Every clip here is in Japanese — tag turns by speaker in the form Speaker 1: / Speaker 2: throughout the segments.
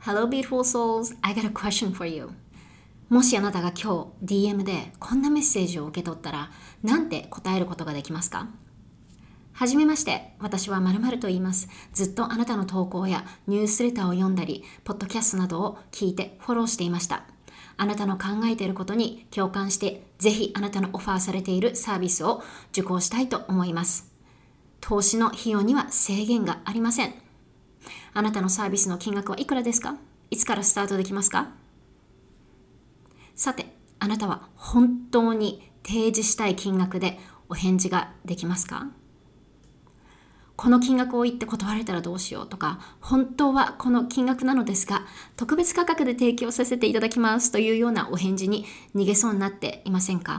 Speaker 1: Hello beautiful souls, I got a question for you. もしあなたが今日 DM でこんなメッセージを受け取ったらなんて答えることができますか？はじめまして、私は〇〇と言います。ずっとあなたの投稿やニュースレターを読んだり、ポッドキャストなどを聞いてフォローしていました。あなたの考えていることに共感して、ぜひあなたのオファーされているサービスを受講したいと思います。投資の費用には制限がありません。あなたのサービスの金額はいくらですか？いつからスタートできますか？さて、あなたは本当に提示したい金額でお返事ができますか？この金額を言って断られたらどうしようとか、本当はこの金額なのですが、特別価格で提供させていただきますというようなお返事に逃げそうになっていませんか？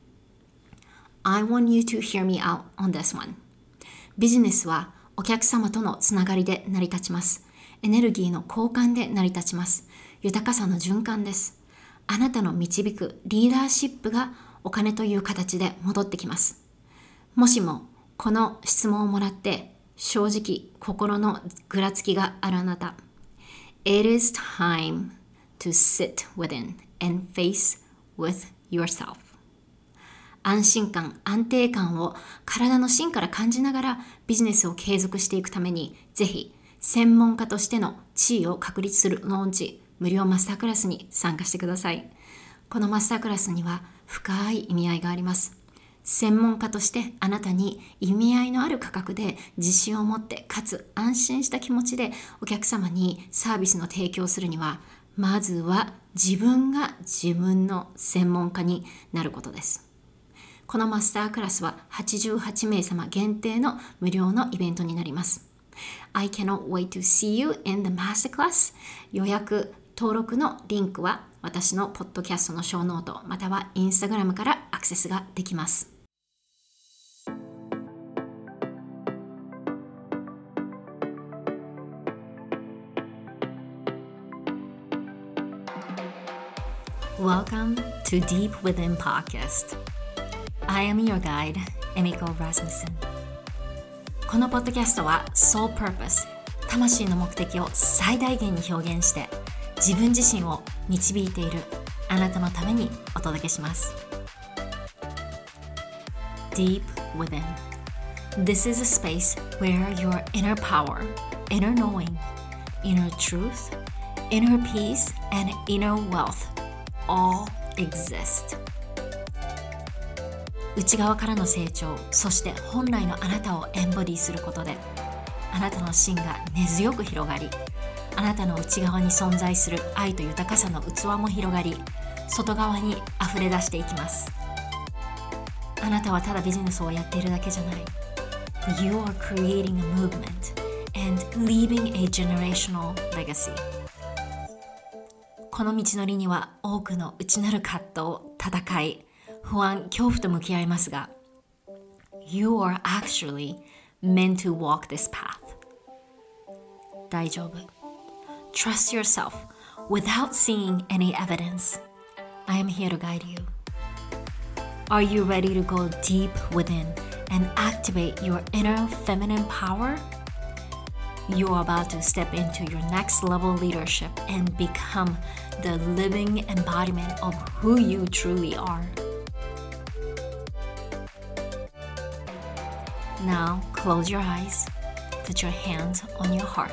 Speaker 1: I want you to hear me out on this one. ビジネスはお客様とのつながりで成り立ちます。エネルギーの交換で成り立ちます。豊かさの循環です。あなたの導くリーダーシップがお金という形で戻ってきます。もしもこの質問をもらって正直心のぐらつきがあるあなた、It is time to sit within and face with yourself. 安心感、安定感を体の芯から感じながらビジネスを継続していくために、ぜひ専門家としての地位を確立するローンチ無料マスタークラスに参加してください。このマスタークラスには深い意味合いがあります。専門家としてあなたに意味合いのある価格で自信を持ってかつ安心した気持ちでお客様にサービスの提供をするには、まずは自分が自分の専門家になることです。このマスタークラスは88名様限定の無料のイベントになります。I cannot wait to see you in the masterclass. 予約登録のリンクは私のポッドキャストのショーノートまたはインスタグラムからアクセスができます。Welcome to Deep Within Podcast. I am your guide, Emiko Rasmussen. このポッドキャストは Soul Purpose、魂の目的を最大限に表現して自分自身を導いているあなたのためにお届けします。Deep Within. This is a space where your inner power, inner knowing, inner truth, inner peace, and inner wealth all exist. 内側からの成長、そして本来のあなたをエンボディすることで、あなたの芯が根強く広がり、あなたの内側に存在する愛と豊かさの器も広がり、外側に溢れ出していきます。あなたはただビジネスをやっているだけじゃない。You are creating a movement and leaving a generational legacy. この道のりには多くの内なる葛藤、戦い、不安、恐怖と向き合いますが、You are actually meant to walk this path. 大丈夫。Trust yourself without seeing any evidence. I am here to guide you. Are you ready to go deep within and activate your inner feminine power? You are about to step into your next level leadership and become the living embodiment of who you truly are. Now close your eyes, put your hands on your heart.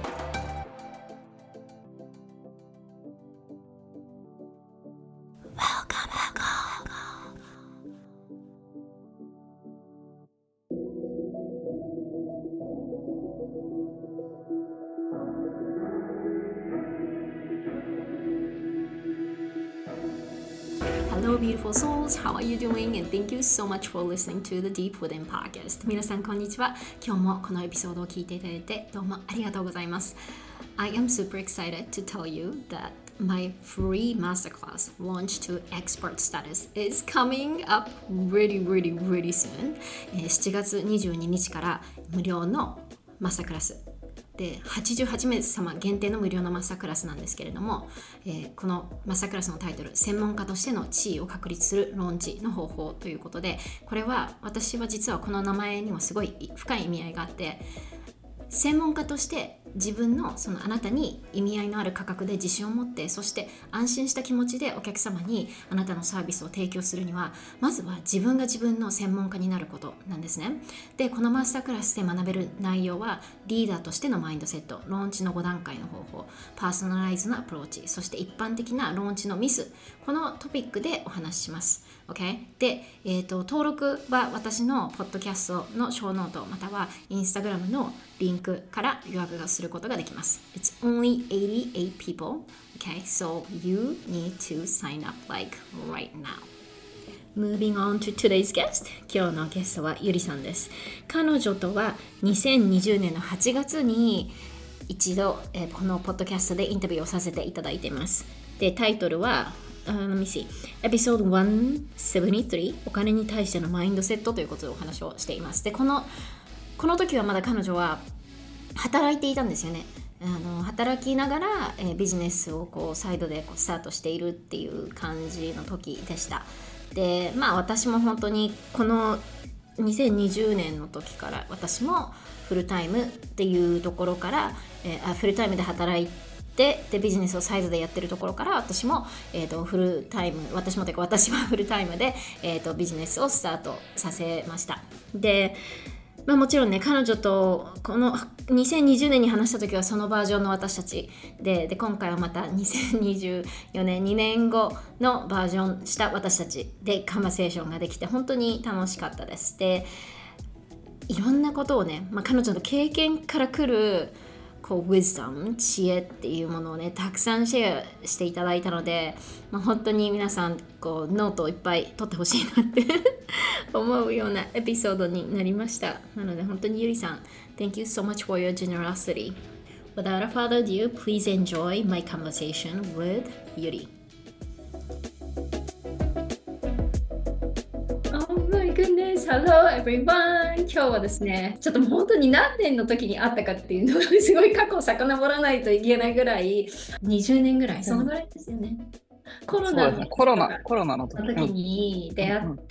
Speaker 1: Hello beautiful souls, how are you doing? And thank you so much for listening to the Deep Within Podcast. 皆さんこんにちは。今日もこのエピソードを聞いていただいてどうもありがとうございます。I am super excited to tell you that my free masterclass Launch to Expert Status is coming up really soon. 7月22日から無料のマスタークラスで88名様限定の無料のマスタークラスなんですけれども、このマスタークラスのタイトル、専門家としての地位を確立するローンチの方法ということで、これは私は実はこの名前にもすごい深い意味合いがあって、専門家として自分のそのあなたに意味合いのある価格で自信を持って、そして安心した気持ちでお客様にあなたのサービスを提供するには、まずは自分が自分の専門家になることなんですね。でこのマスタークラスで学べる内容は、リーダーとしてのマインドセット、ローンチの5段階の方法、パーソナライズのアプローチ、そして一般的なローンチのミス、このトピックでお話しします。OK？ で、登録は私のポッドキャストのショーノートまたはインスタグラムのリンクから予約がすることができます。It's only 88 people. Okay, so you need to sign up like right now. Moving on to today's guest. 今日のゲストはゆりさんです。彼女とは2020年の8月に一度、このポッドキャストでインタビューをさせていただいています。で、タイトルはlet me see. エピソード173、お金に対してのマインドセットということでお話をしています。で、この時はまだ彼女は働いていたんですよね。働きながら、ビジネスをサイドでスタートしているっていう感じの時でした。で、私も本当にこの2020年の時から私もフルタイムっていうところから、フルタイムで働いてでビジネスをサイドでやってるところから私も、フルタイム私はフルタイムで、ビジネスをスタートさせました。で、もちろんね、彼女とこの2020年に話した時はそのバージョンの私たちで今回はまた2024年2年後のバージョンした私たちでカンバセーションができて本当に楽しかったです。で、いろんなことをね、彼女の経験から来るwisdom、知恵っていうものをね、たくさんシェアしていただいたので、本当に皆さんノートをいっぱい取ってほしいなって思うようなエピソードになりました。なので本当にゆりさん、Thank you so much for your generosity. Without a further ado, please enjoy my conversation with Yuri.Oh my goodness, hello everyone! 今日はですね、ちょっと本当に何年の時にあったかっていうのがすごい過去を遡らないといけないぐらい、20年ぐらい、そのぐらいですよね。コロナ
Speaker 2: の
Speaker 1: 時に出会って、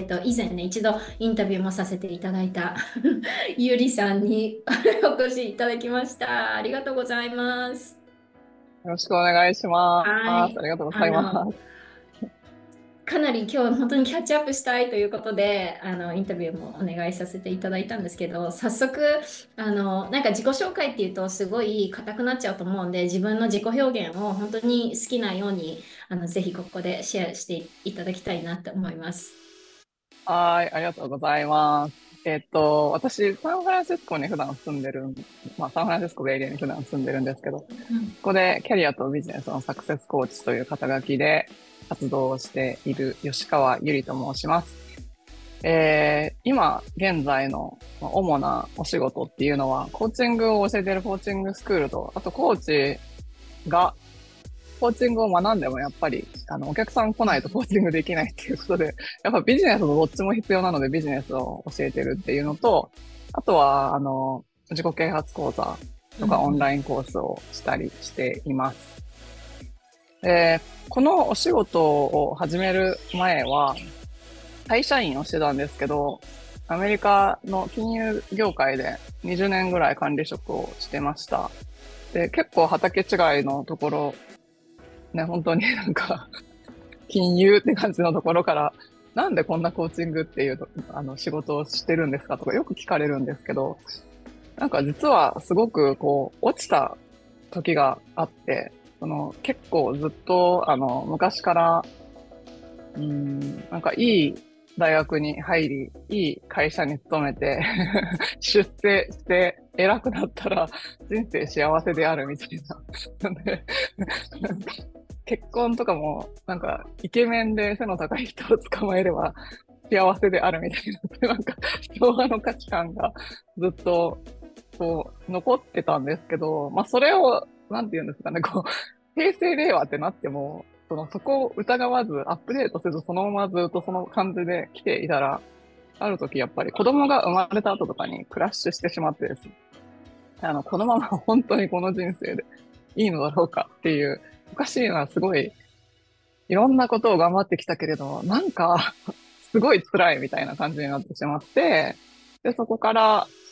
Speaker 1: 以前ね、一度インタビューもさせていただいたゆりさんにお越しいただきました。ありがとうございます。
Speaker 2: よろしくお願いします。
Speaker 1: はい、
Speaker 2: ありがとうございます。
Speaker 1: かなり今日本当にキャッチアップしたいということでインタビューもお願いさせていただいたんですけど、早速なんか自己紹介っていうとすごい硬くなっちゃうと思うんで、自分の自己表現を本当に好きなようにぜひここでシェアしていただきたいなと思います。
Speaker 2: はい、ありがとうございます。私、サンフランシスコに普段住んでる、サンフランシスコベイエリアに普段住んでるんですけど、ここでキャリアとビジネスのサクセスコーチという肩書きで活動をしている吉川ゆりと申します。今現在の主なお仕事っていうのは、コーチングを教えているコーチングスクールと、あとコーチがコーチングを学んでもやっぱりお客さん来ないとコーチングできないっていうことで、やっぱビジネスのどっちも必要なのでビジネスを教えてるっていうのと、あとは自己啓発講座とかオンラインコースをしたりしています。このお仕事を始める前は会社員をしてたんですけど、アメリカの金融業界で20年ぐらい管理職をしてました。で、結構畑違いのところね、本当になんか金融って感じのところから、なんでこんなコーチングっていう仕事をしてるんですかとかよく聞かれるんですけど、なんか実はすごく落ちた時があって、結構ずっと昔からなんかいい大学に入り、いい会社に勤めて出世して偉くなったら人生幸せであるみたいな結婚とかもなんかイケメンで背の高い人を捕まえれば幸せであるみたいななんか昭和の価値観がずっと残ってたんですけど、それをなんて言うんですかね、平成令和ってなってもそこを疑わずアップデートせずそのままずっとその感じで来ていたら、ある時やっぱり子供が生まれた後とかにクラッシュしてしまってですね、このまま本当にこの人生でいいのだろうかっていう、おかしいのはすごいいろんなことを頑張ってきたけれど、なんかすごい辛いみたいな感じになってしまって、で、そこから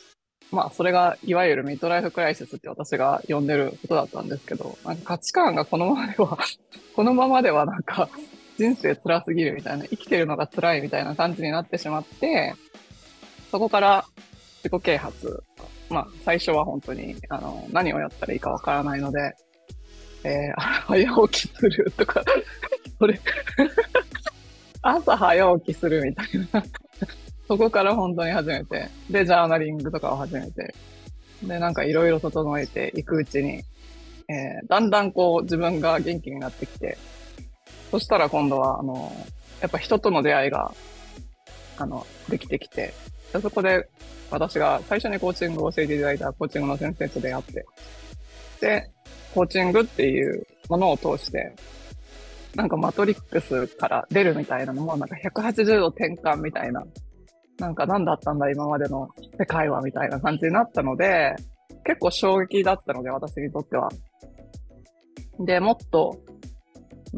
Speaker 2: まあ、それが、いわゆるミッドライフクライシスって私が呼んでることだったんですけど、なんか価値観がこのままではこのままではなんか、人生辛すぎるみたいな、生きてるのが辛いみたいな感じになってしまって、そこから自己啓発。まあ、最初は本当に、何をやったらいいかわからないので、早起きするとか、それ、朝早起きするみたいな。そこから本当に始めて、で、ジャーナリングとかを始めて、で、なんかいろいろ整えていくうちに、だんだんこう自分が元気になってきて、そしたら今度は、やっぱ人との出会いが、できてきて、でそこで私が最初にコーチングを教えていただいたコーチングの先生と出会って、で、コーチングっていうものを通して、なんかマトリックスから出るみたいなのも、なんか180度転換みたいな、なんか何だったんだ今までの世界はみたいな感じになったので、結構衝撃だったので、私にとっては。で、もっと、うん、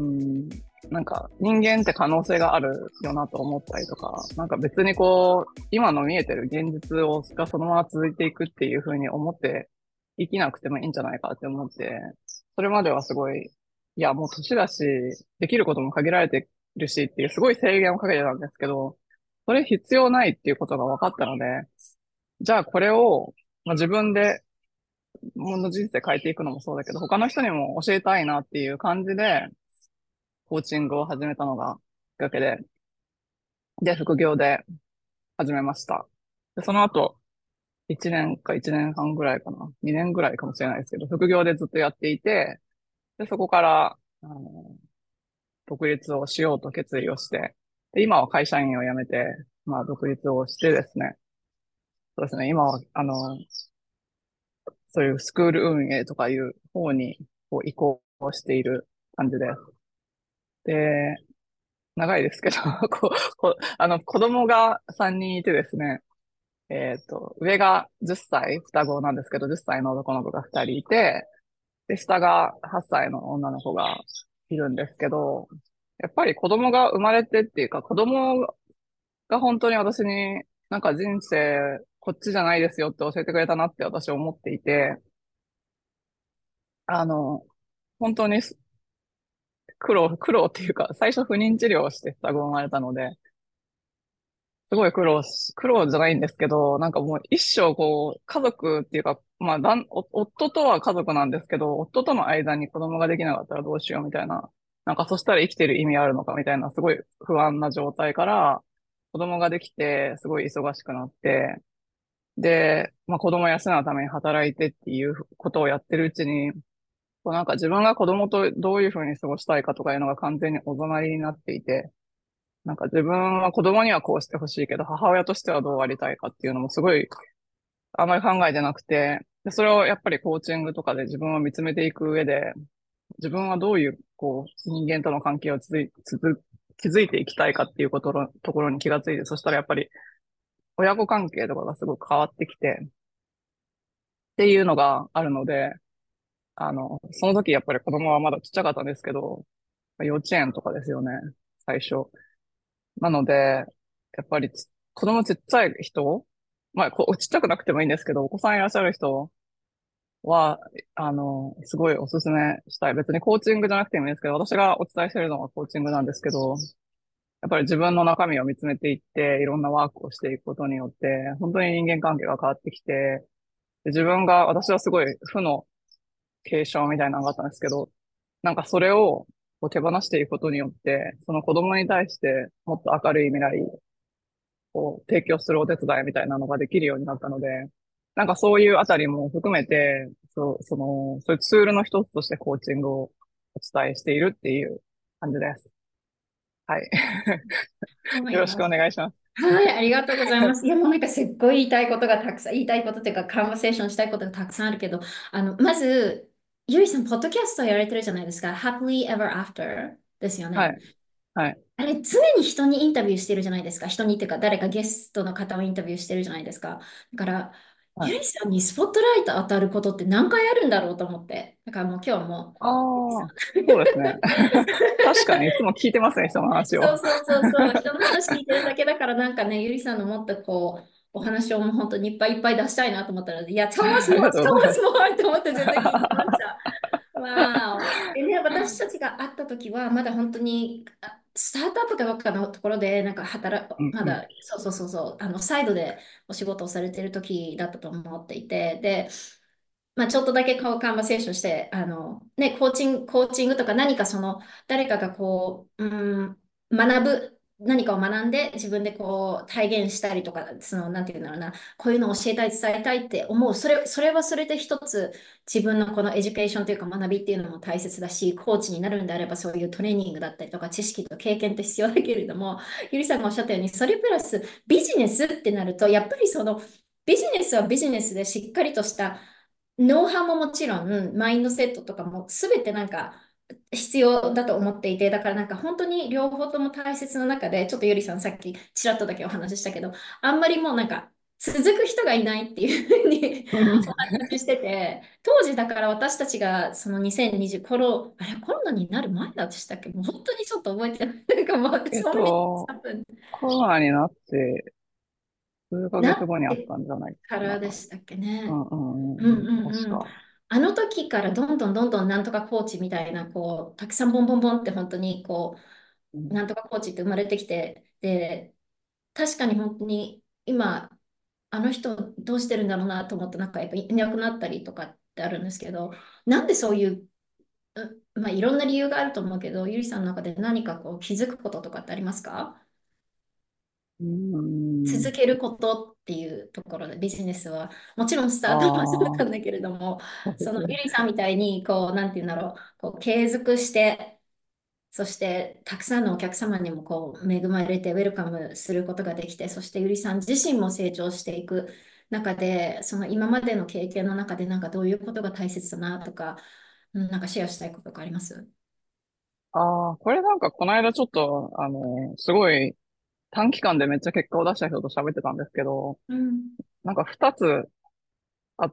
Speaker 2: なんか人間って可能性があるよなと思ったりとか、なんか別にこう、今の見えてる現実がそのまま続いていくっていうふうに思って生きなくてもいいんじゃないかって思って、それまではすごい、いやもう年だし、できることも限られてるしっていうすごい制限をかけてたんですけど、それ必要ないっていうことが分かったので、じゃあこれを、まあ、自分でもの人生変えていくのもそうだけど、他の人にも教えたいなっていう感じで、コーチングを始めたのがきっかけで、で、副業で始めました。で、その後、1年か1年半ぐらいかな。2年ぐらいかもしれないですけど、副業でずっとやっていて、で、そこから、独立をしようと決意をして、で、今は会社員を辞めて、まあ、独立をしてですね、そうですね、今は、そういうスクール運営とかいう方に、こう、移行している感じです。で、長いですけど、子供が3人いてですね、上が10歳、双子なんですけど、10歳の男の子が2人いて、で、下が8歳の女の子がいるんですけど、やっぱり子供が生まれてっていうか、子供が本当に私になんか人生こっちじゃないですよって教えてくれたなって私は思っていて、あの、本当に苦労っていうか、最初不妊治療をして双子が生まれたので、すごい苦労じゃないんですけど、なんかもう一生こう、家族っていうか、まあ、夫とは家族なんですけど、夫との間に子供ができなかったらどうしようみたいな、なんかそしたら生きてる意味あるのかみたいな、すごい不安な状態から、子供ができて、すごい忙しくなって、で、まあ子供を養うために働いてっていうことをやってるうちに、こうなんか自分が子供とどういうふうに過ごしたいかとかいうのが完全におざなりになっていて、なんか自分は子供にはこうしてほしいけど、母親としてはどうありたいかっていうのもすごいあまり考えてなくて、で、それをやっぱりコーチングとかで自分を見つめていく上で、自分はどういう、こう、人間との関係を築いていきたいかっていうところに気がついて、そしたらやっぱり親子関係とかがすごく変わってきて、っていうのがあるので、その時やっぱり子供はまだちっちゃかったんですけど、幼稚園とかですよね、最初。なので、やっぱり子供ちっちゃい人、まあ、ちっちゃくなくてもいいんですけど、お子さんいらっしゃる人は、すごいおすすめしたい。別にコーチングじゃなくてもいいんですけど、私がお伝えしているのはコーチングなんですけど、やっぱり自分の中身を見つめていって、いろんなワークをしていくことによって、本当に人間関係が変わってきて、で私はすごい負の継承みたいなのがあったんですけど、なんかそれをこう手放していくことによって、その子供に対してもっと明るい未来を提供するお手伝いみたいなのができるようになったので、なんかそういうあたりも含めて、そういうツールの一つとしてコーチングをお伝えしているっていう感じです。はい。
Speaker 1: Oh my
Speaker 2: よろしくお
Speaker 1: God。
Speaker 2: 願いします。
Speaker 1: はい、ありがとうございます。いや、もうなんかすっごい言いたいことがたくさん、言いたいことっていうか、カンバセーションしたいことがたくさんあるけど、まず、ゆいさん、ポッドキャストやられてるじゃないですか。Happily Ever After ですよね。
Speaker 2: はい。はい。
Speaker 1: あれ、常に人にインタビューしてるじゃないですか。人にっていうか、誰かゲストの方をインタビューしてるじゃないですか。だから、
Speaker 2: はい。
Speaker 1: ゆいさんにスポットライト当たることって何回あるんだろうと思って。だからもう今日も、
Speaker 2: ああ、そうですね。確かにいつも聞いてますね、人の話を。
Speaker 1: そうそうそうそう、人の話聞いてるだけだからなんかね、ゆりさんのもっとこう、 お話をもう本当にいっぱいいっぱい出したいなと思ったので、いや、tell us
Speaker 2: あり
Speaker 1: more,
Speaker 2: がとう
Speaker 1: tell
Speaker 2: ございま
Speaker 1: us
Speaker 2: す。
Speaker 1: more と思って絶対聞いてました。わーお。でね、私たちが会った時は、まだ本当に、スタートアップかどっかのところで、なんか
Speaker 2: うんうん。
Speaker 1: まだ、そうそうそうそう、サイドでお仕事をされてる時だったと思っていて、で、まあ、ちょっとだけこうカンバセーションして、ね、コーチングとか何か誰かが何かを学んで自分でこう体現したりとか、なんていうんだろうな、こういうのを教えたい、伝えたいって思う。それはそれで一つ自分のこのエデュケーションというか学びっていうのも大切だし、コーチになるんであればそういうトレーニングだったりとか知識と経験って必要だけれども、ゆりさんがおっしゃったように、それプラスビジネスってなると、やっぱりビジネスはビジネスでしっかりとしたノウハウももちろん、マインドセットとかも全てなんか必要だと思っていて、だからなんか本当に両方とも大切な中で、ちょっとゆりさんさっきちらっとだけお話ししたけど、あんまりもうなんか続く人がいないっていうふうにお話ししてて、当時だから私たちがその2020あれコロナになる前だとしたっけ、もう本当にちょっと覚えてない。なんかもう、so many things happened
Speaker 2: コロナになって数ヶ
Speaker 1: な
Speaker 2: 月後にあっ
Speaker 1: って
Speaker 2: たんじゃない
Speaker 1: から
Speaker 2: かな。
Speaker 1: でしたっけ
Speaker 2: うん
Speaker 1: ね。
Speaker 2: うん
Speaker 1: うん
Speaker 2: うん。
Speaker 1: うんうん。
Speaker 2: 確か。
Speaker 1: あの時からどんどんどんどんなんとかコーチみたいな、こう、たくさんボンボンボンって本当に
Speaker 2: うん
Speaker 1: なんとかコーチって生まれてきて、で、確かに本当に今、あの人どうしてるんだろうなと思って、なんかやっぱいなくなったりとかってあるんですけど、なんでそういう、まあいろんな理由があると思うけど、ゆりさんの中で何かこう気づくこととかってありますか？
Speaker 2: うん。
Speaker 1: 続けることっていうところでビジネスはもちろんスタ
Speaker 2: あ
Speaker 1: ートはそう
Speaker 2: あ、
Speaker 1: なんだけれども、
Speaker 2: そうですね。
Speaker 1: ゆりさんみたいにこうなんていうんだろう、こう継続して、そしてたくさんのお客様にもこう恵まれてウェルカムすることができて、そしてゆりさん自身も成長していく中で、その今までの経験の中でなんかどういうことが大切だなとか、なんかシェアしたいことがあります？
Speaker 2: ああ、これなんかこの間ちょっと、すごい短期間でめっちゃ結果を出した人と喋ってたんですけど、
Speaker 1: うん。
Speaker 2: なんか二つあって、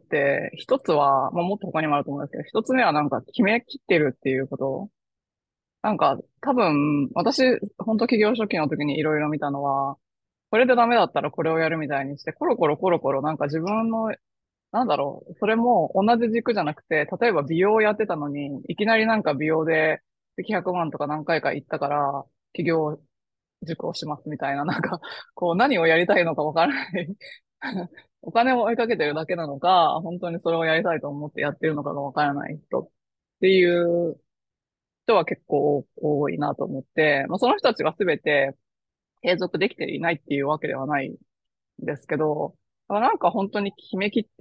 Speaker 2: 一つは、まあ、もっと他にもあると思うんですけど、一つ目はなんか決めきってるっていうこと。なんか多分、私、本当企業初期の時にいろいろ見たのは、これでダメだったらこれをやるみたいにして、コロコロコロコロなんか自分の、なんだろう、それも同じ軸じゃなくて、例えば美容をやってたのに、いきなりなんか美容で月100万とか何回か行ったから、企業塾をしますみたいな、なんか、こう何をやりたいのかわからないお金を追いかけてるだけなのか、本当にそれをやりたいと思ってやってるのかがわからない人っていう人は結構多いなと思って、まあ、その人たちが全て継続できていないっていうわけではないんですけど、なんか本当に決め切って、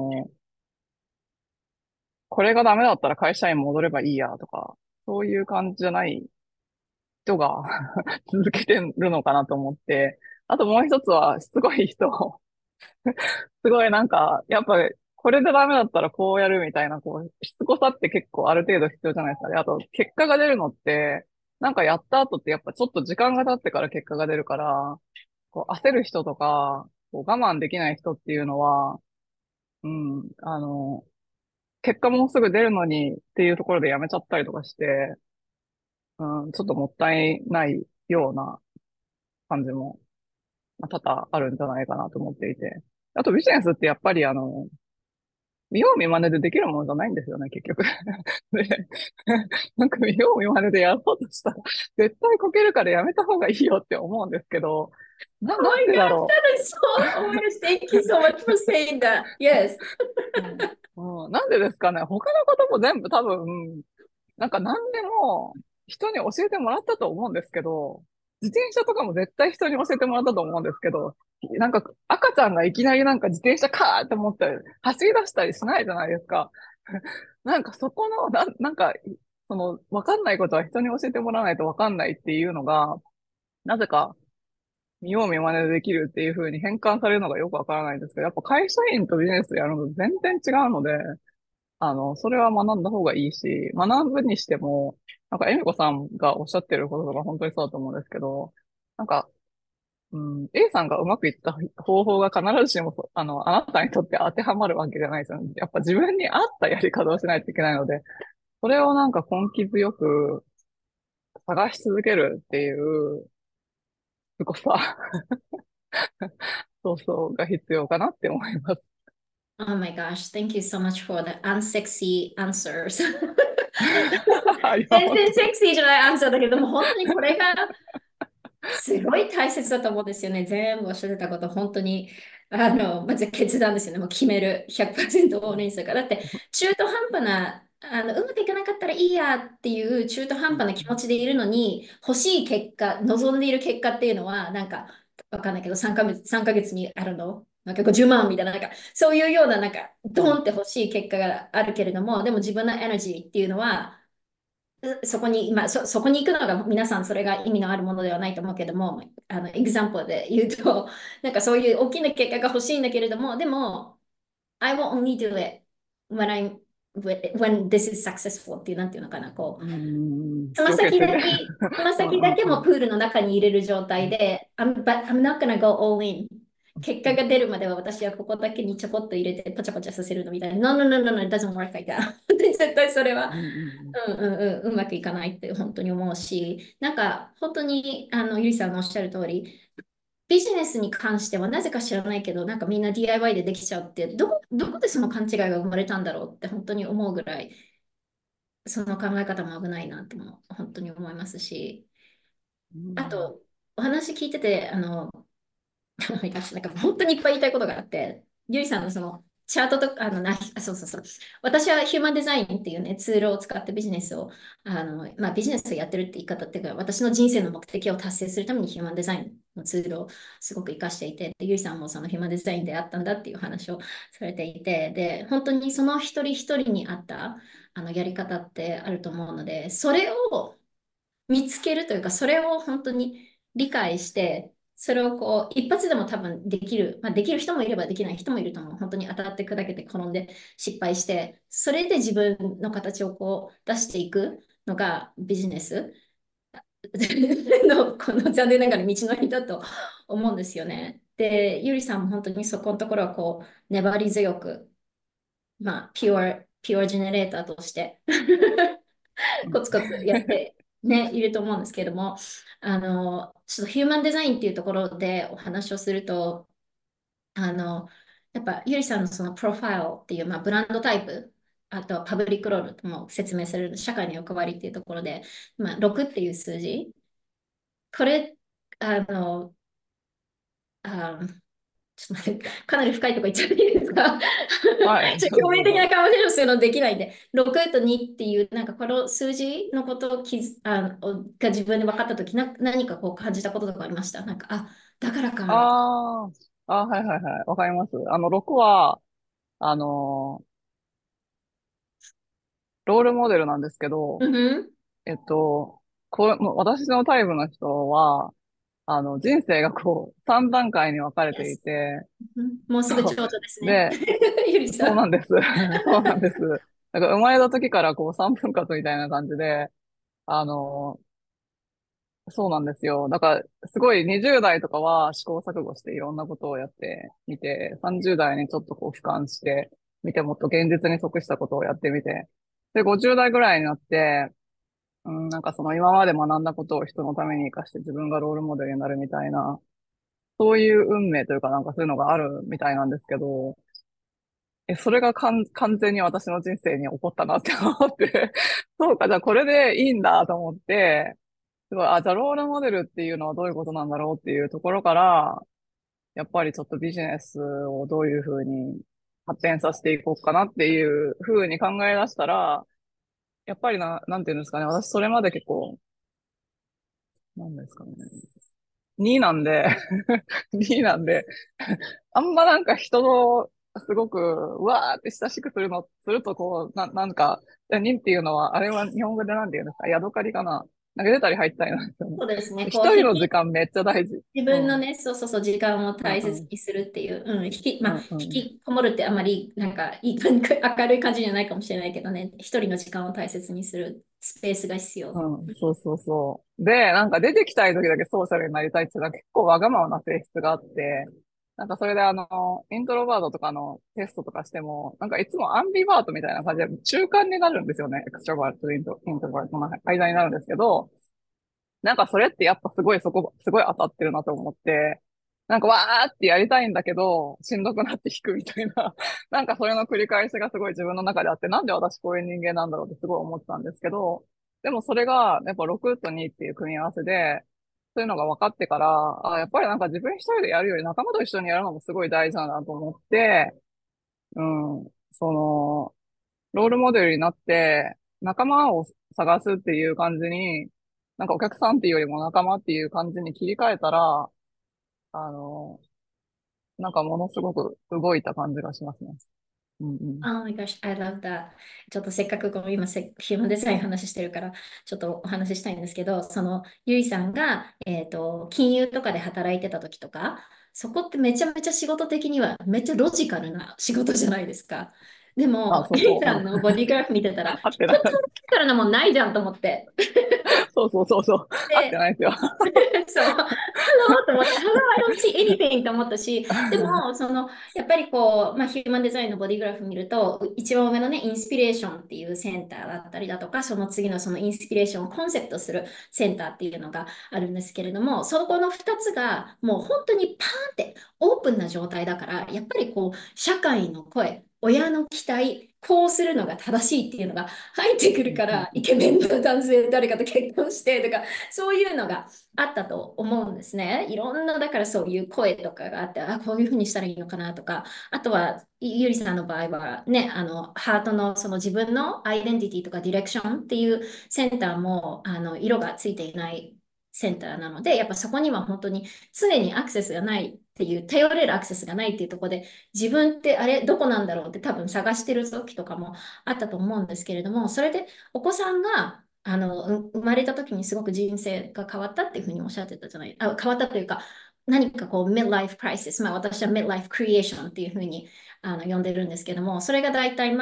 Speaker 2: これがダメだったら会社員戻ればいいやとか、そういう感じじゃない人が続けてるのかなと思って、あともう一つは、しつこい人、すごいなんか、やっぱり、これでダメだったらこうやるみたいな、こう、しつこさって結構ある程度必要じゃないですかね。あと、結果が出るのって、なんかやった後ってやっぱちょっと時間が経ってから結果が出るから、こう焦る人とか、こう我慢できない人っていうのは、うん、結果もうすぐ出るのにっていうところでやめちゃったりとかして、うん、ちょっともったいないような感じも、まあ多々あるんじゃないかなと思っていて。あとビジネスってやっぱり見よう見まねでできるものじゃないんですよね、結局。で、なんか見よう見まねでやろうとしたら、絶対こけるからやめた方がいいよって思うんですけど、
Speaker 1: Oh
Speaker 2: なん
Speaker 1: my
Speaker 2: でだ
Speaker 1: God,
Speaker 2: ろ
Speaker 1: that is so, oh my gosh, thank you so much for saying that. Yes.
Speaker 2: う。なんでですかね。他のことも全部多分、なんか何でも人に教えてもらったと思うんですけど、自転車とかも絶対人に教えてもらったと思うんですけど、なんか赤ちゃんがいきなりなんか自転車カーって思って走り出したりしないじゃないですか。なんかそこの、なんか、わかんないことは人に教えてもらわないとわかんないっていうのが、なぜか見よう見まねでできるっていう風に変換されるのがよくわからないんですけど、やっぱ会社員とビジネスやるのと全然違うので、それは学んだ方がいいし、学ぶにしても、なんか、エミコさんがおっしゃってることとか本当にそうだと思うんですけど、なんか、うん、A さんがうまくいった方法が必ずしもあなたにとって当てはまるわけじゃないですよね。やっぱ自分に合ったやり方をしないといけないので、それをなんか根気強く探し続けるっていうすごさそうそう、が必要かなって思います。
Speaker 1: Oh my gosh, thank you so much for the unsexy answers.
Speaker 2: ありが
Speaker 1: 全然
Speaker 2: とう。
Speaker 1: セクシーじゃないアンサーだけども、本当にこれがすごい大切だと思うんですよね。全部おっしゃってたこと、本当に、まず決断ですよね。もう決める。100%オールインするから。だって、中途半端な、うまくいかなかったらいいやっていう中途半端な気持ちでいるのに、欲しい結果、望んでいる結果っていうのは、なんか、わかんないけど、3ヶ月にあるのなんか50万みたいな、なんか、そういうような、なんか、ドンって欲しい結果があるけれども、でも自分のエナジーっていうのは、そこに、そこに行くのが皆さんそれが意味のあるものではないと思うけども、エグザンプルで言うと、なんかそういう大きな結果が欲しいんだけれども、でも、I will only do it when this is successful っていう、なんていうのかな、こう、
Speaker 2: うん、
Speaker 1: つま先
Speaker 2: 強決で。
Speaker 1: だけ、つま
Speaker 2: うん
Speaker 1: 先だけ
Speaker 2: うんうん。
Speaker 1: もプールの中に入れる状態で、but I'm not gonna go all in。結果が出るまでは私はここだけにちょこっと入れてパチャパチャさせるのみたいな。No, no, no, no, no, it doesn't work like that。本当に絶対それは
Speaker 2: うんうん
Speaker 1: うまくいかないって本当に思うし、なんか本当にゆりさんのおっしゃる通り、ビジネスに関してはなぜか知らないけど、なんかみんな DIY でできちゃうって、どこでその勘違いが生まれたんだろうって本当に思うぐらい、その考え方も危ないなっても本当に思いますし、
Speaker 2: うん。
Speaker 1: あと、お話聞いてて、なんか本当にいっぱい言いたいことがあって、ゆりさんのそのチャートとか、そうそうそう。私はヒューマンデザインっていうね、ツールを使ってビジネスを、ビジネスをやってるって言い方っていうか、私の人生の目的を達成するためにヒューマンデザインのツールをすごく活かしていて、でゆりさんもそのヒューマンデザインであったんだっていう話をされていて、で、本当にその一人一人に合ったやり方ってあると思うので、それを見つけるというか、それを本当に理解して、それをこう、一発でも多分できる、できる人もいればできない人もいると思う。本当に当たって砕けて転んで失敗して、それで自分の形をこう出していくのがビジネスのこの残念ながら道のりだと思うんですよね。で、ゆりさんも本当にそこのところはこう、粘り強く、ピュアジェネレーターとしてコツコツやってね、いると思うんですけれども、ちょっとヒューマンデザインっていうところでお話をすると、あの、やっぱゆりさんのそのプロファイルっていう、ブランドタイプ、あとはパブリックロールとも説明される社会の役割っていうところで、6っていう数字、これ、あの、あちょっと待って、かなり深いところ行っちゃっていいですか？
Speaker 2: はい、
Speaker 1: ちょっと表面的な
Speaker 2: どうぞ。
Speaker 1: 顔バンするのできないんで、6と2っていう、なんかこの数字のことをが自分で分かったとき、何かこう感じたこととかありました？なんか、だからか、みたい
Speaker 2: あはいはいはい。わかります。6は、あの、ロールモデルなんですけど、
Speaker 1: な。うんふん。
Speaker 2: もう私のタイプの人は、人生がこう、3段階に分かれてい
Speaker 1: Yes。
Speaker 2: て、
Speaker 1: もうすぐ
Speaker 2: そ
Speaker 1: 長女です
Speaker 2: う。
Speaker 1: ね。
Speaker 2: で、
Speaker 1: ゆりさん。
Speaker 2: そうなんです。そうなんです。だから生まれた時からこう3分割みたいな感じで、あの、そうなんですよ。だから、すごい20代とかは試行錯誤していろんなことをやってみて、30代にちょっとこう俯瞰してみて、もっと現実に即したことをやってみて、で、50代ぐらいになって、なんかその今まで学んだことを人のために活かして自分がロールモデルになるみたいな、そういう運命というかなんかそういうのがあるみたいなんですけど、それが完全に私の人生に起こったなって思ってそうか、じゃあこれでいいんだと思って、すごい、じゃあロールモデルっていうのはどういうことなんだろうっていうところから、やっぱりちょっとビジネスをどういうふうに発展させていこうかなっていうふうに考え出したら、やっぱりなんていうんですかね、私それまで結構、なんですかね、2なんで2なんで、あんまなんか人の、すごく、うわーって親しくするとこう、なんか、2っていうのは、あれは日本語でなんて言うんですか、ヤドカリかな、なんか出たり入ったりなんですよね。
Speaker 1: そうですね。こう、
Speaker 2: 一人の時間めっちゃ大事。
Speaker 1: 自
Speaker 2: うん。
Speaker 1: 分のね、そうそうそう、時間を大
Speaker 2: うんうん。
Speaker 1: 切にするっていう、
Speaker 2: うんう
Speaker 1: 引
Speaker 2: ん。
Speaker 1: きこもるってあまり、なんか、明るい感じじゃないかもしれないけどね、一人の時間を大切にするスペースが必要。
Speaker 2: うん、そうそうそう。で、なんか出てきたい時だけソーシャルになりたいっていうのは結構わがままな性質があって、なんかそれでイントロバートとかのテストとかしても、なんかいつもアンビバートみたいな感じで中間になるんですよね。エクストロバートとイントロバートの間になるんですけど、なんかそれってやっぱすごい当たってるなと思って、 なんかわーってやりたいんだけど、しんどくなって引くみたいな、なんかそれの繰り返しがすごい自分の中であって、なんで私こういう人間なんだろうってすごい思ってたんですけど、でもそれが、やっぱ6と2っていう組み合わせで、そういうのが分かってから、やっぱりなんか自分一人でやるより仲間と一緒にやるのもすごい大事だなと思って、うん、ロールモデルになって、仲間を探すっていう感じに、なんかお客さんっていうよりも仲間っていう感じに切り替えたら、あの、なんかものすごく動いた感じがしますね。うんうん。
Speaker 1: Oh my gosh, I love that. ちょっとせっかくこの今ヒューマンデザイン話してるから、ちょっとお話ししたいんですけど、ゆいさんが、金融とかで働いてた時とか、そこってめちゃめちゃ仕事的にはめっちゃロジカルな仕事じゃないですか。で
Speaker 2: あ、
Speaker 1: も、
Speaker 2: そうそう、うん。
Speaker 1: ゆいさんのボディグラフ見てたら、
Speaker 2: 合ってない。
Speaker 1: 一つもロジカルなもんないじゃんと思って。
Speaker 2: そうそうそうそう。合って
Speaker 1: で、
Speaker 2: ないですよ。
Speaker 1: そう、Hello と思って、Hello, I don't see anything と思ったし、でも、やっぱりヒューマンデザインのボディグラフ見ると、一番上のね、インスピレーションっていうセンターだったりだとか、その次のそのインスピレーションをコンセプトするセンターっていうのがあるんですけれども、そこの2つがもう本当にパーンってオープンな状態だから、やっぱり社会の声、親の期待、こうするのが正しいっていうのが入ってくるから、イケメンの男性誰かと結婚してとか、そういうのがあったと思うんですね。いろんな、だからそういう声とかがあって、こういうふうにしたらいいのかなとか、あとは、ゆりさんの場合はね、ハートのその自分のアイデンティティとかディレクションっていうセンターも、色がついていないセンターなので、やっぱそこには本当に常にアクセスがないっていう、頼れるアクセスがないっていうところで、自分ってあれ、どこなんだろうって多分探してる時とかもあったと思うんですけれども、それでお子さんが生まれた時にすごく人生が変わったっていうふうにおっしゃってたじゃない、変わったというか、何かmidlife crisis、まあ私は midlife creation っていうふうに呼んでるんですけども、それが大体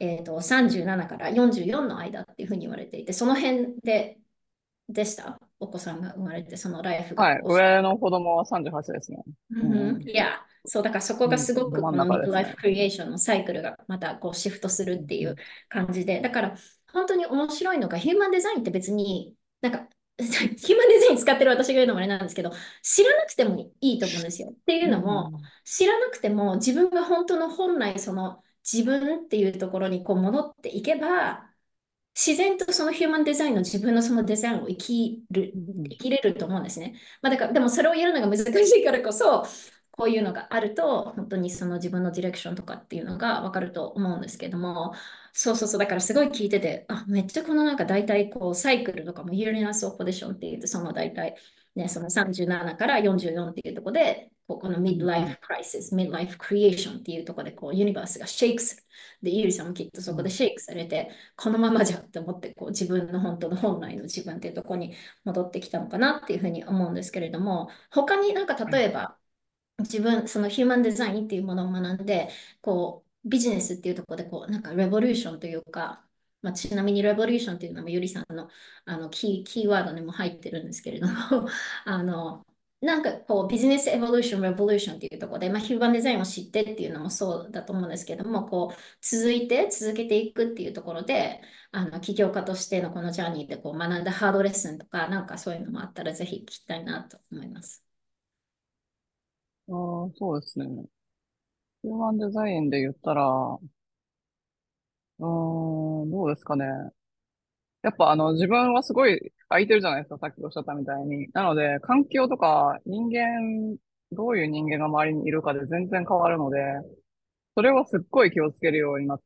Speaker 1: 37から44の間っていうふうに言われていて、その辺でしたお子さんが生まれて、そのライフが
Speaker 2: はい。上の子供は38ですね。う
Speaker 1: うんうん、
Speaker 2: ん。
Speaker 1: いや、そう、だからそこがすご
Speaker 2: ど真ん
Speaker 1: くこのミッド
Speaker 2: 中ですね。
Speaker 1: ライフクリエーションのサイクルがまたシフトするっていう
Speaker 2: うん
Speaker 1: 感じで、だから本当に面白いのがヒューマンデザインって別になんかヒューマンデザイン使ってる私が言うのもあれなんですけど、知らなくてもいいと思うんですよ。っていう
Speaker 2: うん。
Speaker 1: のも、知らなくても自分が本当の本来その自分っていうところに戻っていけば、自然とそのヒューマンデザインの自分のそのデザインを
Speaker 2: うん
Speaker 1: 生きれると思うんですね。まあ、だから、でもそれをやるのが難しいからこそ、こういうのがあると、本当にその自分のディレクションとかっていうのが分かると思うんですけども、そうそうそう、だからすごい聞いてて、めっちゃこのなんか大体サイクルとかもユーリナスオポジションって言って、その大体ね、その37から44っていうところで、このミッドライ
Speaker 2: うん
Speaker 1: フクライシス、ミッドライフクリエーションっていうところでユニバースがシェイクする。で、ユーリさんもきっとそこでシェイクされて、このままじゃって思って自分の本当の本来の自分っていうところに戻ってきたのかなっていうふうに思うんですけれども、他になんか例えば自分、そのヒューマンデザインっていうものを学んで、ビジネスっていうところでなんかレボリューションというか、まあ、ちなみにレボリューションっていうのもゆりさんの、キーワードにも入ってるんですけれどもあの、なんかビジネスエボリューション、レボリューションっていうところで、まあ、ヒューマンデザインを知ってっていうのもそうだと思うんですけども、続けていくっていうところで、起業家としてのこのジャーニーで学んだハードレッスンとか、なんかそういうのもあったらぜひ聞きたいなと思います。
Speaker 2: そうですね。ヒューマンデザインで言ったら、どうですかね。やっぱ自分はすごい空いてるじゃないですか、さっきおっしゃったみたいに。なので、環境とかどういう人間が周りにいるかで全然変わるので、それはすっごい気をつけるようになって、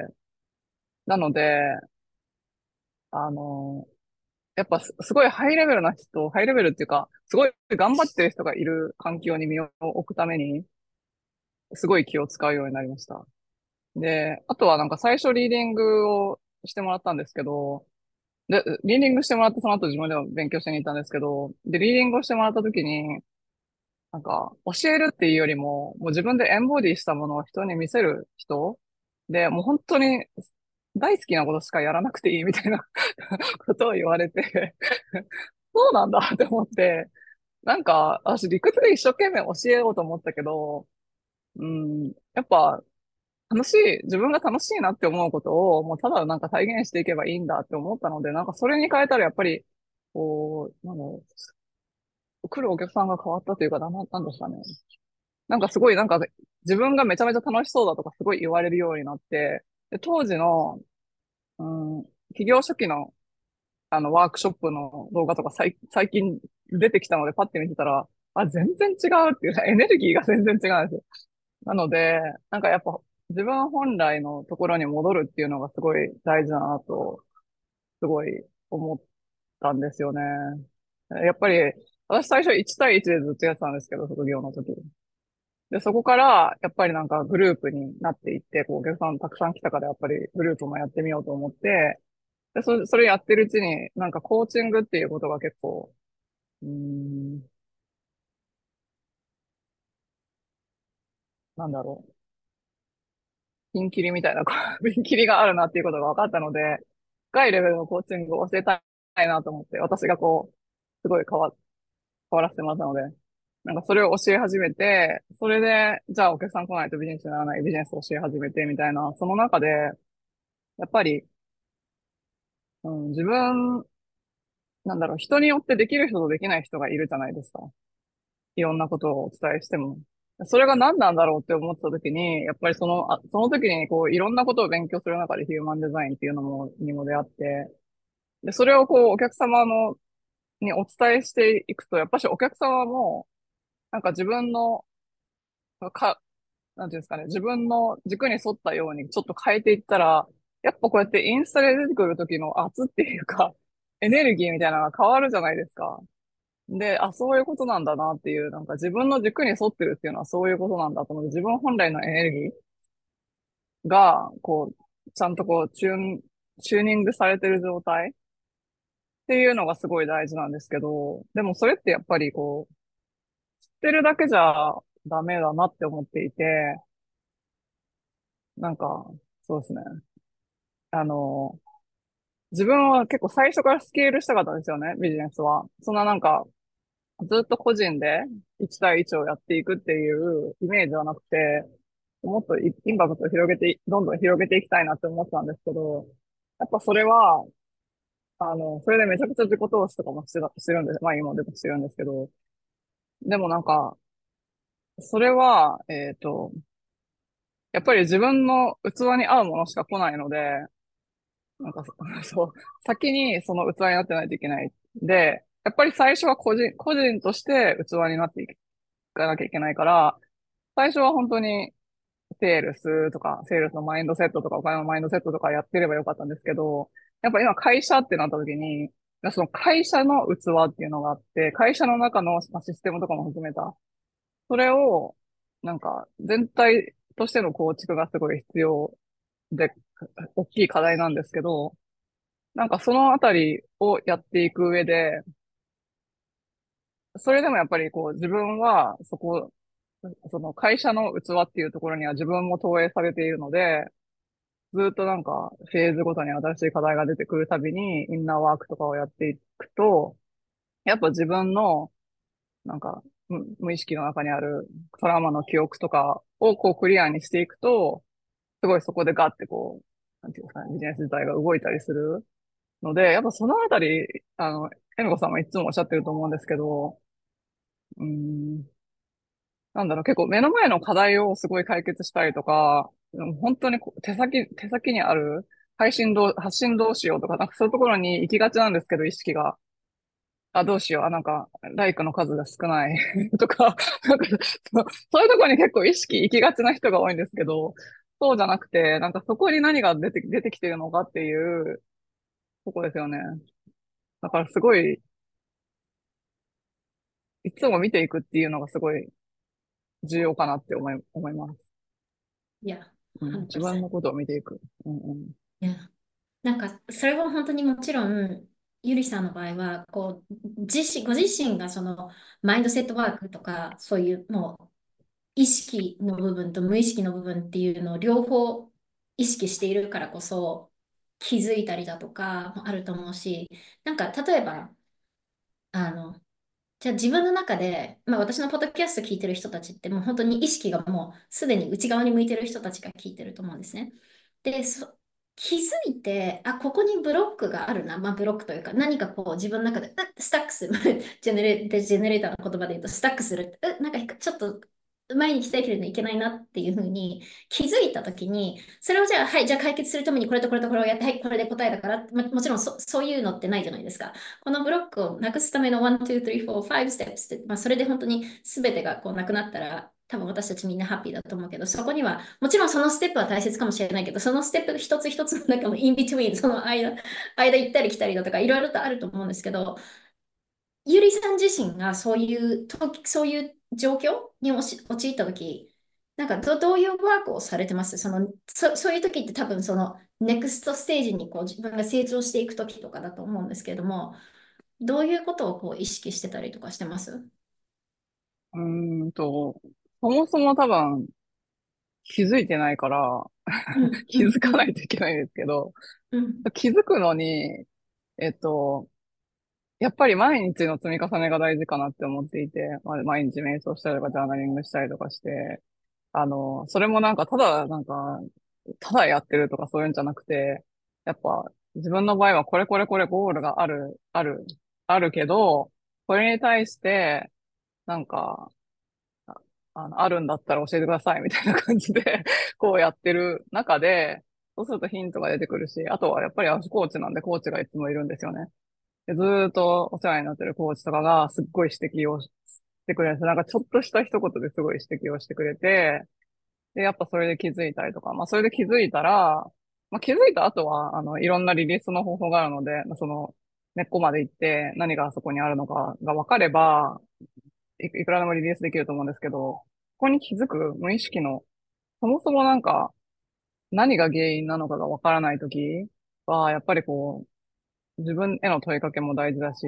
Speaker 2: なので、あの、やっぱすごいハイレベルっていうか、すごい頑張ってる人がいる環境に身を置くために、すごい気を使うようになりました。で、あとはなんか最初リーディングをしてもらったんですけど、で、リーディングしてもらってその後自分でも勉強しに行ったんですけど、で、リーディングをしてもらった時に、なんか教えるっていうよりも、もう自分でエンボディしたものを人に見せる人で、もう本当に大好きなことしかやらなくていいみたいなことを言われてそうなんだって思って、なんか私理屈で一生懸命教えようと思ったけど、うん、やっぱ自分が楽しいなって思うことを、もうただなんか体現していけばいいんだって思ったので、なんかそれに変えたらやっぱり、なんだろう、 来るお客さんが変わったというか、なんですかね。なんかすごい、なんか自分がめちゃめちゃ楽しそうだとかすごい言われるようになって、で、当時の、うん、企業初期のワークショップの動画とか最近出てきたのでパッて見てたら、あ、全然違うっていう、エネルギーが全然違うんですよ。なので、なんかやっぱ自分本来のところに戻るっていうのがすごい大事だなと、すごい思ったんですよね。やっぱり、私最初1対1でずっとやってたんですけど、副業の時。で、そこから、やっぱりなんかグループになっていって、こうお客さんたくさん来たから、やっぱりグループもやってみようと思って、で、それやってるうちに、なんかコーチングっていうことが結構、うーん、なんだろう。ピンキリみたいな、ピンキリがあるなっていうことが分かったので、深いレベルのコーチングを教えたいなと思って、私がこう、すごい変わらせてもらったので、なんかそれを教え始めて、それで、じゃあお客さん来ないとビジネスにならないビジネスを教え始めてみたいな、その中で、やっぱり、うん、自分、なんだろう、人によってできる人とできない人がいるじゃないですか。いろんなことをお伝えしても。それが何なんだろうって思った時に、やっぱりその時にこう、いろんなことを勉強する中でヒューマンデザインっていうのにも出会って、で、それをこう、お客様にお伝えしていくと、やっぱしお客様も、なんか自分の、か、なんていうんですかね、自分の軸に沿ったようにちょっと変えていったら、やっぱこうやってインスタで出てくる時の圧っていうか、エネルギーみたいなのが変わるじゃないですか。で、あ、そういうことなんだなっていう、なんか自分の軸に沿ってるっていうのはそういうことなんだと思って、自分本来のエネルギーが、こう、ちゃんとこう、チューニングされてる状態っていうのがすごい大事なんですけど、でもそれってやっぱりこう、知ってるだけじゃダメだなって思っていて、なんか、そうですね。あの、自分は結構最初からスケールしたかったんですよね、ビジネスは。そんななんか、ずっと個人で1対1をやっていくっていうイメージはなくて、もっとインパクトをどんどん広げていきたいなって思ってたんですけど、やっぱそれは、それでめちゃくちゃ自己投資とかもしてるんです。まあ今でもしてるんですけど、でもなんか、それは、やっぱり自分の器に合うものしか来ないので、なんかそう、先にその器になってないといけない。で、やっぱり最初は個人として器になっていかなきゃいけないから、最初は本当にセールスとか、セールスのマインドセットとか、お金のマインドセットとかやってればよかったんですけど、やっぱ今会社ってなった時に、その会社の器っていうのがあって、会社の中のまあシステムとかも含めた、それを、なんか全体としての構築がすごい必要で、大きい課題なんですけど、なんかそのあたりをやっていく上で、それでもやっぱりこう自分はその会社の器っていうところには自分も投影されているので、ずっとなんかフェーズごとに新しい課題が出てくるたびにインナーワークとかをやっていくと、やっぱ自分のなんか無意識の中にあるトラウマの記憶とかをこうクリアにしていくと、すごいそこでガッてこう、なんていうんですかね、ビジネス自体が動いたりするので、やっぱそのあたり、エミコさんもいつもおっしゃってると思うんですけど、うーん、なんだろう、結構目の前の課題をすごい解決したりとか、本当に手先にある発信どうしようとか、なんかそういうところに行きがちなんですけど、意識が。あ、どうしよう。あ、なんか、ライクの数が少ないとか、なんかそういうところに結構意識行きがちな人が多いんですけど、そうじゃなくて、なんかそこに何が出てきてるのかっていうとこですよね。だからすごい、いつも見ていくっていうのがすごい重要かなって思います。
Speaker 1: Yeah,
Speaker 2: うん、自分の
Speaker 1: 100%。
Speaker 2: ことを見ていく。うんうん。
Speaker 1: Yeah. なんか、それは本当にもちろん、ゆりさんの場合は、ご自身がその、マインドセットワークとか、そういう、もう、意識の部分と無意識の部分っていうのを両方意識しているからこそ、気づいたりだとかもあると思うし、なんか、例えば、あの、じゃあ自分の中で、まあ私のポッドキャスト聞いてる人たちってもう本当に意識がもうすでに内側に向いてる人たちが聞いてると思うんですね。で、 気づいて、あ、ここにブロックがあるな。まあ、ブロックというか、何かこう自分の中で、スタックする。ジェネレーターの言葉で言うと、スタックする。なんかちょっと前に来たいけどいけないなっていうふうに気づいたときに、それをじゃあ、はい、じゃあ解決するためにこれとこれとこれをやって、はい、これで答えだから、もちろんそういうのってないじゃないですか。このブロックをなくすための1、2、3、4、5ステップスって、まあ、それで本当に全てがこうなくなったら、多分私たちみんなハッピーだと思うけど、そこには、もちろんそのステップは大切かもしれないけど、そのステップ一つ一つの中のインビトゥイン、その間行ったり来たりだとか、いろいろとあると思うんですけど、ゆりさん自身がそういう状況に陥ったとき、なんかどういうワークをされてます？そういう時って多分そのネクストステージにこう自分が成長していく時とかだと思うんですけれども、どういうことをこう意識してたりとかしてます？
Speaker 2: うーんと、そもそも多分気づいてないから
Speaker 1: うん、う
Speaker 2: 気づ
Speaker 1: ん、うん、
Speaker 2: かないといけないんですけど、
Speaker 1: うん。
Speaker 2: 気づくのに、えっと、やっぱり毎日の積み重ねが大事かなって思っていて、毎日瞑想したりとかジャーナリングしたりとかして、それもなんかただやってるとかそういうんじゃなくて、やっぱ自分の場合はこれゴールがあるけど、これに対して、なんか、あるんだったら教えてくださいみたいな感じでこうやってる中で、そうするとヒントが出てくるし、あとはやっぱり私コーチなんでコーチがいつもいるんですよね。でずーっとお世話になってるコーチとかがすっごい指摘をしてくれるんです。なんかちょっとした一言ですごい指摘をしてくれて、で、やっぱそれで気づいたりとか、まあそれで気づいたら、まあ気づいた後は、いろんなリリースの方法があるので、まあその、根っこまで行って何がそこにあるのかが分かれば、いくらでもリリースできると思うんですけど、ここに気づく無意識の、そもそもなんか何が原因なのかが分からないときは、やっぱりこう、自分への問いかけも大事だし、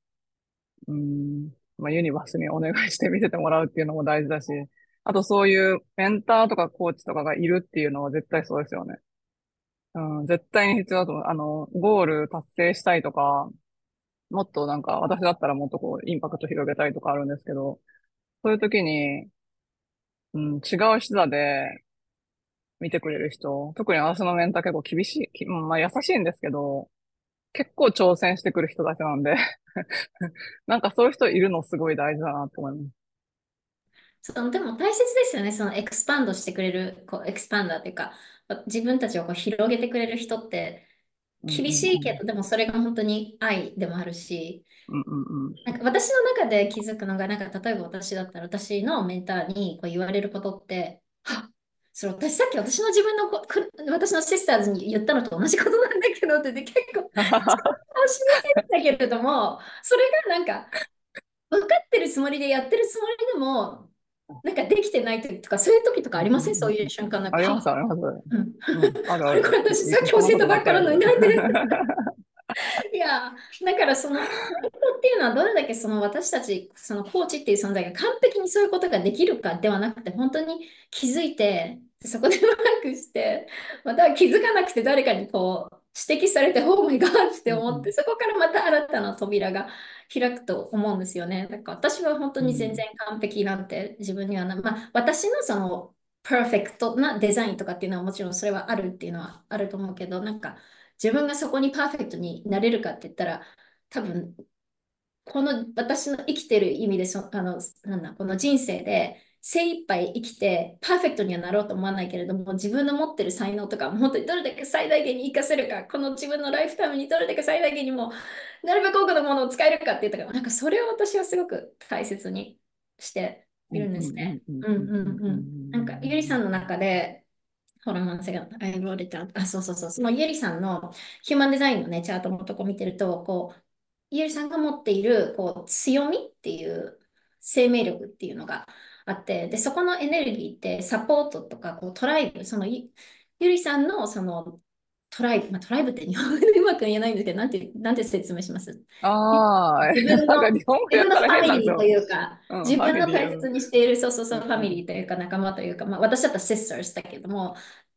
Speaker 2: まあユニバースにお願いして見せてもらうっていうのも大事だし、あとそういうメンターとかコーチとかがいるっていうのは絶対そうですよね。うん、絶対に必要だと思う。ゴール達成したいとか、もっとなんか、私だったらもっとこう、インパクト広げたいとかあるんですけど、そういう時に、違う視座で見てくれる人、特に私のメンター結構厳しい、まあ優しいんですけど、結構挑戦してくる人たちなんでなんかそういう人いるのすごい大事だなと思います。
Speaker 1: でも大切ですよね。そのエクスパンドしてくれる、こう、エクスパンダーっていうか、自分たちをこう広げてくれる人って、
Speaker 2: うんう
Speaker 1: 厳し
Speaker 2: んうん。
Speaker 1: いけど、でもそれが本当に愛でもあるし、
Speaker 2: うんうんうん。
Speaker 1: なんか私の中で気づくのが、なんか例えば私だったら、私のメンターにこう言われることって、私さっき私の自分の私のシスターズに言ったのと同じことなんだけどって結構、かもしれないんだけれども、それがなんか、分かってるつもりでやってるつもりでも、なんかできてない時とか、そういう時とかありません？そういう瞬間なんか、
Speaker 2: あります、あります。
Speaker 1: うん。
Speaker 2: うん、ある
Speaker 1: あれこ
Speaker 2: ある。
Speaker 1: れ私さっき教
Speaker 2: そんなこ
Speaker 1: えたばっかな
Speaker 2: とばっかりある。
Speaker 1: のになんで？いや、だからその、ポイントっていうのはどれだけその私たち、そのコーチっていう存在が完璧にそういうことができるかではなくて、本当に気づいて、そこでワークして、または気づかなくて誰かにこう指摘されて、オーマイガーって思って、
Speaker 2: うんうん
Speaker 1: そこからまた新たな扉が開くと思うんですよね。だから私は本当に全
Speaker 2: うん
Speaker 1: 然完璧なんて自分にはまあ私のその、パーフェクトなデザインとかっていうのはもちろんそれはあるっていうのはあると思うけど、なんか自分がそこにパーフェクトになれるかって言ったら、多分、この私の生きてる意味でこの人生で精一杯生きて、パーフェクトにはなろうと思わないけれども、自分の持ってる才能とか、本当にどれだけ最大限に活かせるか、この自分のライフタイムにどれだけ最大限にも、なるべく多くのものを使えるかって言ったから、なんかそれを私はすごく大切にしているん
Speaker 2: うんう
Speaker 1: ですね。
Speaker 2: んうん
Speaker 1: うん
Speaker 2: うんうんう
Speaker 1: うんうん。なんか、ゆりさんの
Speaker 2: ん
Speaker 1: 中で、ほら、one second. I wrote it down. そうそうそう。そのゆりさんのヒューマンデザインのね、チャートのとこ見てると、こう、ゆりさんが持っているこう強みっていう生命力っていうのがあって、で、そこのエネルギーってサポートとかこうトライブ、ゆりさんのそのトライブ、まあ、トライブって日本語でうまく言えないんですけど、なんて説明します？
Speaker 2: ああー、なんか日本語
Speaker 1: 自分のフ
Speaker 2: やったら
Speaker 1: ァミリーと
Speaker 2: 変なんですよ。
Speaker 1: いうか、
Speaker 2: うん、フ
Speaker 1: 自分の
Speaker 2: ァミリー、うん。
Speaker 1: 大切にしている、そうそうそう、ファミ
Speaker 2: うんうん。
Speaker 1: リーというか仲間というか、まあ私だったらシスターズだけども、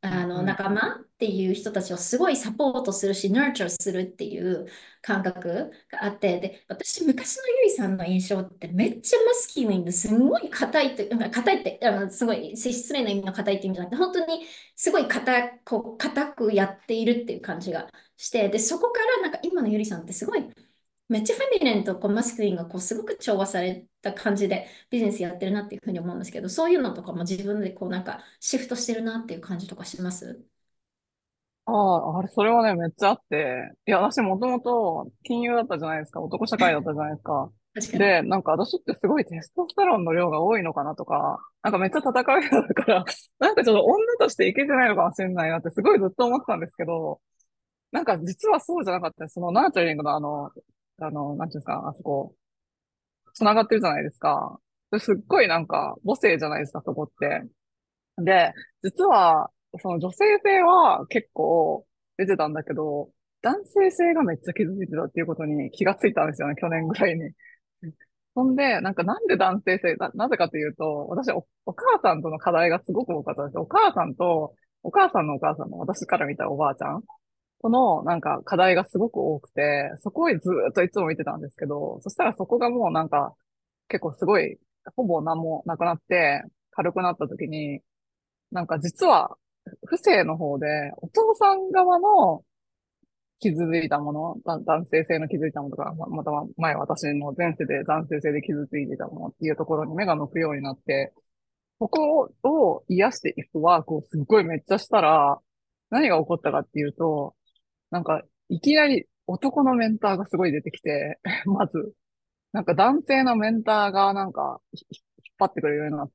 Speaker 2: うん。
Speaker 1: 仲間っていう人たちをすごいサポートするし、ナーチャーするっていう感覚があって、で、私、昔のゆいさんの印象ってめっちゃマスキュリンですごい硬いって、硬いって、すごい失礼な意味の硬いって意味じゃなくて、本当にすごい硬くやっているっていう感じがして、で、そこからなんか今のゆりさんってすごいめっちゃフェミニンとこうマスクリンがこうすごく調和された感じでビジネスやってるなっていうふうに思うんですけど、そういうのとかも自分でこうなんかシフトしてるなっていう感じとかします？
Speaker 2: ああ、あれ、それはね、めっちゃあって、いや、私もともと金融だったじゃないですか、男社会だったじゃないですか。
Speaker 1: 確かに。
Speaker 2: で、なんか私ってすごいテストステロンの量が多いのかなとか、なんかめっちゃ戦う人だから、なんかちょっと女としていけてないのかもしれないなってすごいずっと思ってたんですけど、なんか実はそうじゃなかったです。そのナーチャリングのなんていうんですか、あそこ、繋がってるじゃないですか。すっごいなんか母性じゃないですか、そこって。で、実は、その女性性は結構出てたんだけど、男性性がめっちゃ傷ついてたっていうことに気がついたんですよね、去年ぐらいに。そんで、なんで男性性、なぜかというと、私お母さんとの課題がすごく多かったんですよ。お母さんと、お母さんのお母さんの私から見たおばあちゃんこのなんか課題がすごく多くて、そこへずーっといつも見てたんですけど、そしたらそこがもうなんか結構すごい、ほぼ何もなくなって軽くなった時に、なんか実は、不正の方で、お父さん側の傷ついたもの、男性性の傷ついたものとか、または前私の前世で男性性で傷ついていたものっていうところに目が向くようになって、ここを癒していくワークをすっごいめっちゃしたら、何が起こったかっていうと、なんか、いきなり男のメンターがすごい出てきて、まず、なんか男性のメンターがなんか引っ張ってくれるようになって、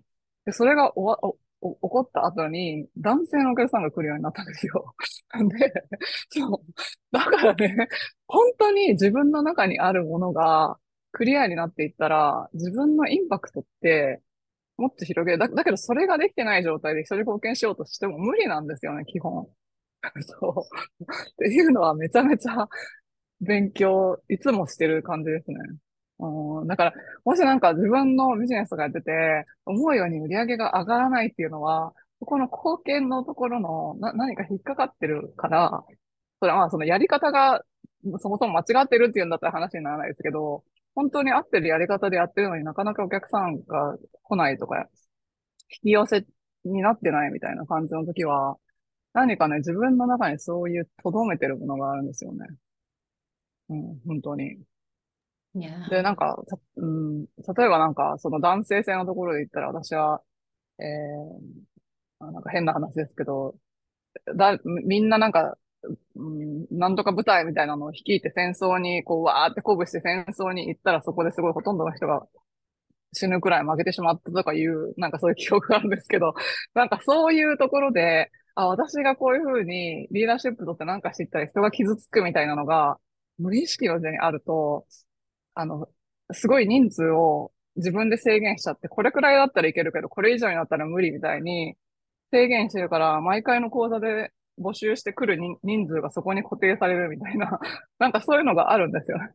Speaker 2: で、それが起こった後に男性のお客さんが来るようになったんですよ。で、そう。だからね、本当に自分の中にあるものがクリアになっていったら、自分のインパクトってもっと広げる。だけどそれができてない状態で一人貢献しようとしても無理なんですよね、基本。そう。っていうのはめちゃめちゃ勉強、いつもしてる感じですね。だから、もしなんか自分のビジネスとかやってて、思うように売り上げが上がらないっていうのは、そこの貢献のところの何か引っかかってるから、それはまあそのやり方がそもそも間違ってるっていうんだったら話にならないですけど、本当に合ってるやり方でやってるのになかなかお客さんが来ないとか、引き寄せになってないみたいな感じの時は、何かね、自分の中にそういう留めてるものがあるんですよね。うん、本当に。
Speaker 1: いや
Speaker 2: で、なん
Speaker 1: ー、
Speaker 2: か、例えばなんか、その男性性のところで言ったら、私は、えー、なんか変な話ですけど、みんななんか、なんとか部隊みたいなのを率いて戦争に、こう、わーって鼓舞して戦争に行ったら、そこですごいほとんどの人が死ぬくらい負けてしまったとかいう、なんかそういう記憶があるんですけど、なんかそういうところで、あ、私がこういうふうにリーダーシップとってなんか知ったら人が傷つくみたいなのが、無意識のうちにあると、あの、すごい人数を自分で制限しちゃって、これくらいだったらいけるけど、これ以上になったら無理みたいに制限してるから、毎回の講座で募集してくる人数がそこに固定されるみたいな、なんかそういうのがあるんですよね。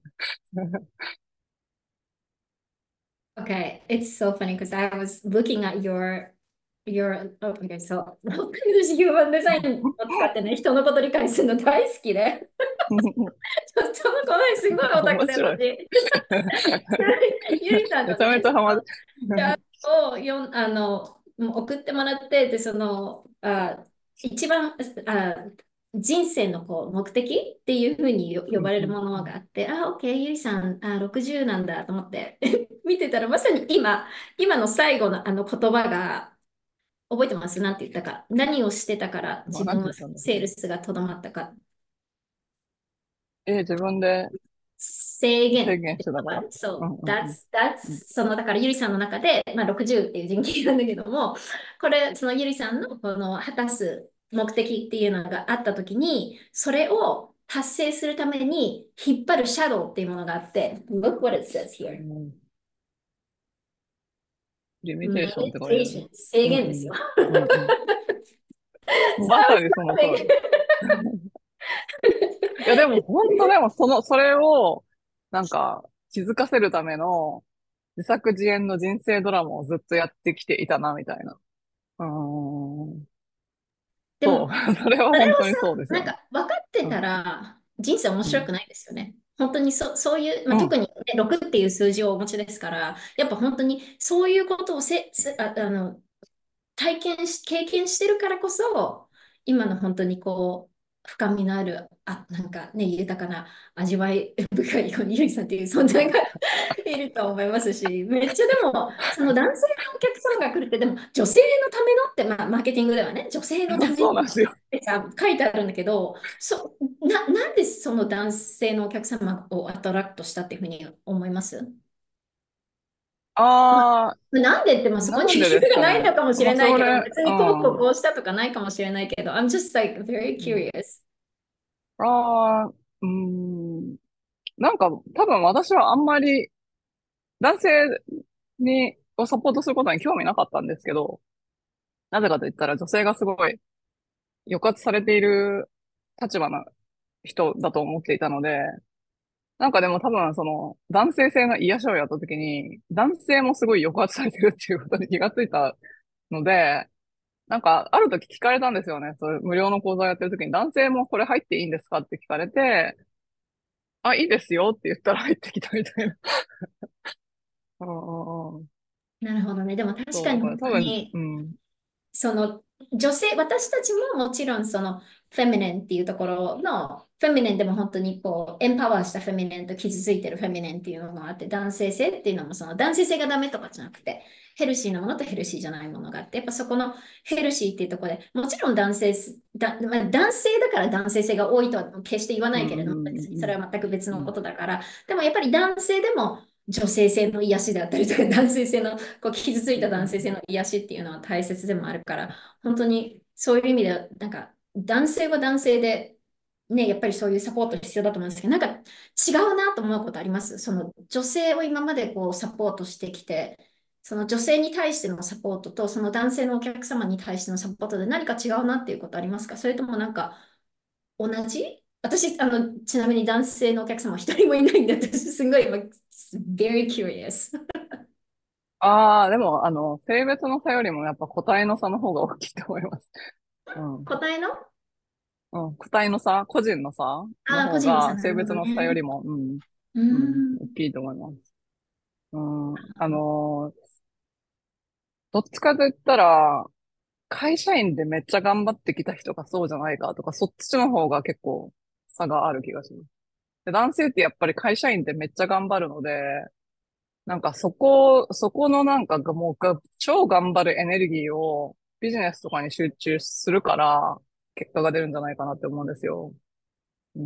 Speaker 1: Okay, it's so funny because I was looking at your oh, okay, so 私ヒューマンデザインを使ってね、人のこと理解するの大好きで、ちょっとこのすごいオタクで
Speaker 2: 面白い。
Speaker 1: 私。ゆいさん
Speaker 2: めちゃめ
Speaker 1: のね、
Speaker 2: ちゃハマる。
Speaker 1: チャートを送ってもらって、で、一番、人生のこう目的っていうふうに呼ばれるものがあって、OK、ゆいさん、60なんだと思って見てたら、まさに今の最後のあの言葉が、覚えてます？なんて言ったか。何をしてたから
Speaker 2: まあ、なん
Speaker 1: 自分は
Speaker 2: て言ったんだっけ。
Speaker 1: セールスがとどまったか。
Speaker 2: 自分で
Speaker 1: 制限。
Speaker 2: 制限してたから。
Speaker 1: そう、
Speaker 2: うん
Speaker 1: that's、
Speaker 2: うん。
Speaker 1: だからゆりさんの中で、まあ、60っていう人気なんだけども、これ、そのゆりさんのこの果たす目的っていうのがあったときに、そそれを達成するために引っ張るシャドウっていうものがあって、Look what it says
Speaker 2: う
Speaker 1: here.
Speaker 2: ん、リミテーションって書いてある。
Speaker 1: Meditation 制
Speaker 2: うんうん。
Speaker 1: 限ですよ。
Speaker 2: うんうん。まさにその通り。いや、でも本当でもそれを、なんか、気づかせるための自作自演の人生ドラマをずっとやってきていたな、みたいな。うーん。
Speaker 1: でも、
Speaker 2: そう。それは
Speaker 1: それを
Speaker 2: 本当にそうですよね。
Speaker 1: なんか分かってた
Speaker 2: うん。
Speaker 1: ら人生面
Speaker 2: うん。
Speaker 1: 白くないですよね。本当にそういう、まあ、
Speaker 2: うん。
Speaker 1: 特に、ね、6っていう数字をお持ちですから、やっぱ本当にそういうことを経験してるからこそ、今の本当にこう、深みのある、なんかね、豊かな味わい深い、ゆりさんっていう存在がいると思いますし、めっちゃでも、その男性のお客様が来るって、でも女性のためのって、まあ、マーケティングではね、女性のために
Speaker 2: そうなんですよ。
Speaker 1: ってさ書いてあるんだけど、なんでその男性のお客様をアトラクトしたっていうふうに思います？まあ、
Speaker 2: ああ、
Speaker 1: なんでって、まあ、そこに
Speaker 2: なんで
Speaker 1: 理由が
Speaker 2: ですかね。
Speaker 1: ないのかもし
Speaker 2: まあ、
Speaker 1: れないけど、
Speaker 2: それ、
Speaker 1: 別に
Speaker 2: うん。
Speaker 1: こうしたとかないかもしれないけど、I'm just like very
Speaker 2: うん、
Speaker 1: curious.
Speaker 2: ああ、うん。なんか、多分私はあんまり男性をサポートすることに興味なかったんですけど、なぜかと言ったら女性がすごい抑圧されている立場な人だと思っていたので、なんかでも多分その男性性の癒しをやった時に、男性もすごい抑圧されてるっていうことに気がついたので、なんかある時聞かれたんですよね。そういう無料の講座やってる時に男性もこれ入っていいんですかって聞かれて、あ、いいですよって言ったら入ってきたみたいな。うんうんうん。
Speaker 1: なるほどね。でも確か
Speaker 2: そう、
Speaker 1: に本
Speaker 2: だから多分、
Speaker 1: 当に、
Speaker 2: うん。
Speaker 1: その女性、私たちももちろんそのフェミニンっていうところの、フェミニンでも本当にこう、エンパワーしたフェミニンと傷ついてるフェミニンっていうのがあって、男性性っていうのもその男性性がダメとかじゃなくて、ヘルシーなものとヘルシーじゃないものがあって、やっぱそこのヘルシーっていうところで、もちろんまあ、男性だから男性性が多いとは決して言わ
Speaker 2: うんう
Speaker 1: ないけれども、別にそれ
Speaker 2: ん
Speaker 1: は全く別の
Speaker 2: うん。
Speaker 1: ことだから、でもやっぱり男性でも女性性の癒しであったりとか、男性性のこう傷ついた男性性の癒しっていうのは大切でもあるから、本当にそういう意味で、なんか男性は男性で、ね、やっぱりそういうサポート必要だと思うんですけど、なんか違うなと思うことあります？その女性を今までこうサポートしてきて、その女性に対してのサポートと、その男性のお客様に対してのサポートで何か違うなっていうことありますか？それともなんか同じ？私、ちなみに男性のお客様一人もいないんで、私すごい今、very curious。
Speaker 2: ああ、でも、性別の差よりもやっぱ個体の差の方が大きいと思います。うん。
Speaker 1: 答えの
Speaker 2: うん。個体の差、個人の差の
Speaker 1: 個
Speaker 2: 方
Speaker 1: 人の差、なるほ
Speaker 2: が性別の差よ
Speaker 1: どね。
Speaker 2: りも、うん、
Speaker 1: うー
Speaker 2: うん、
Speaker 1: ん。
Speaker 2: 大きいと思います。うん。どっちかと言ったら、会社員でめっちゃ頑張ってきた人がそうじゃないかとか、そっちの方が結構差がある気がします。で男性ってやっぱり会社員ってめっちゃ頑張るので、なんかそこのなんかがもう超頑張るエネルギーをビジネスとかに集中するから、結果が出るんじゃないかなって思うんですよ。うん。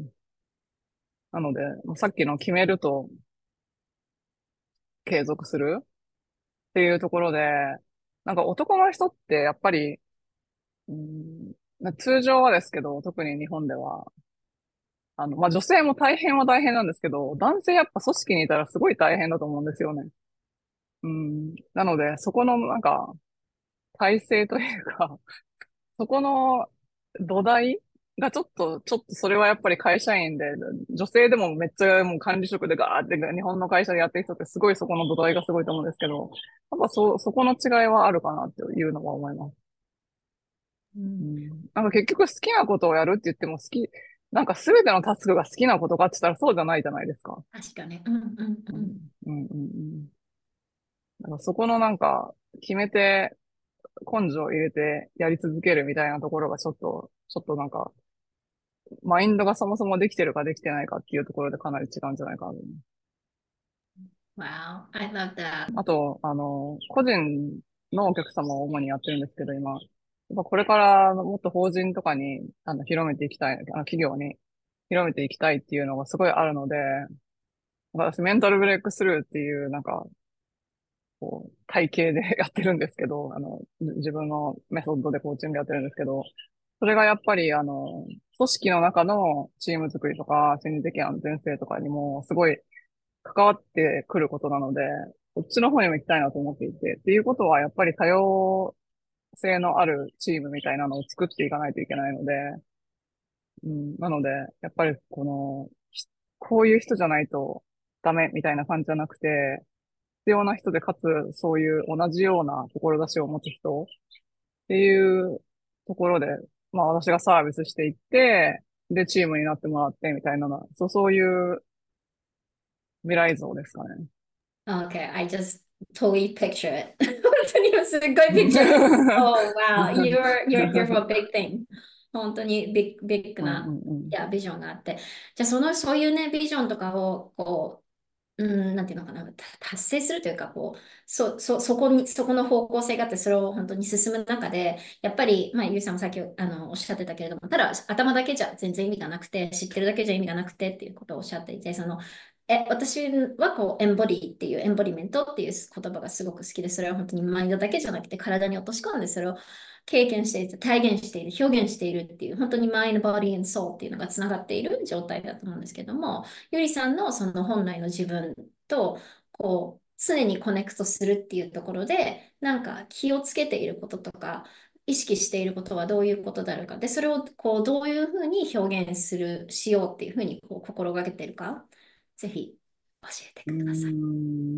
Speaker 2: なので、もうさっきの決めると継続するっていうところで、なんか男の人ってやっぱり、うん、通常はですけど、特に日本では、まあ、女性も大変は大変なんですけど、男性やっぱ組織にいたらすごい大変だと思うんですよね。うん。なので、そこのなんか、体制というか、そこの土台がちょっとそれはやっぱり会社員で、女性でもめっちゃもう管理職でガーって日本の会社でやってる人ってすごいそこの土台がすごいと思うんですけど、やっぱそこの違いはあるかなっていうのは思います。
Speaker 1: うん、
Speaker 2: うん。なんか結局好きなことをやるって言ってもなんか全てのタスクが好きなことかって言ったらそうじゃないじゃないですか。
Speaker 1: 確かに。うんうんうん。
Speaker 2: うん、うん、うん、うん。だからそこのなんか決めて根性を入れてやり続けるみたいなところがちょっとなんかマインドがそもそもできてるかできてないかっていうところでかなり違うんじゃないかなと思います。
Speaker 1: Wow, I love that.
Speaker 2: あと、個人のお客様を主にやってるんですけど、今、やっぱこれからもっと法人とかに、広めていきたい、企業に広めていきたいっていうのがすごいあるので、私メンタルブレイクスルーっていう、なんか、こう、体系でやってるんですけど、自分のメソッドでコーチングやってるんですけど、それがやっぱり、組織の中のチーム作りとか、心理的安全性とかにも、すごい関わってくることなので、こっちの方にも行きたいなと思っていて、っていうことは、やっぱり多様性のあるチームみたいなのを作っていかないといけないので、うん、なので、やっぱりこういう人じゃないとダメみたいな感じじゃなくて、必要な人で、かつ、そういう同じような志を持つ人っていうところで、まあ私がサービスしていって、で、チームになってもらってみたいなの、そういう未来像ですかね。
Speaker 1: Okay, I just totally picture it. 本当にすごい picture で。Oh, wow, you're here for a big thing. 本当にビッグ
Speaker 2: うんう
Speaker 1: な、
Speaker 2: んうん。
Speaker 1: いや、ビジョンがあって。じゃあ、そういうね、ビジョンとかを、なんていうのかな、達成するというか、そこの方向性があって、それを本当に進む中で、やっぱり、まあ、ゆうさんもさっきおっしゃってたけれども、ただ頭だけじゃ全然意味がなくて、知ってるだけじゃ意味がなくてっていうことをおっしゃっていて、私はエンボディっていう、エンボディメントっていう言葉がすごく好きで、それは本当にマインドだけじゃなくて、体に落とし込んで、それを経験している、体現している、表現しているっていう、本当にマインド、ボディ、ソウっていうのがつながっている状態だと思うんですけども、ゆりさんのその本来の自分と、常にコネクトするっていうところで、なんか気をつけていることとか、意識していることはどういうことであるか。で、それをどういうふうに表現しようっていうふうに心がけているか。ぜひ教えて
Speaker 2: うー
Speaker 1: ください。
Speaker 2: ん。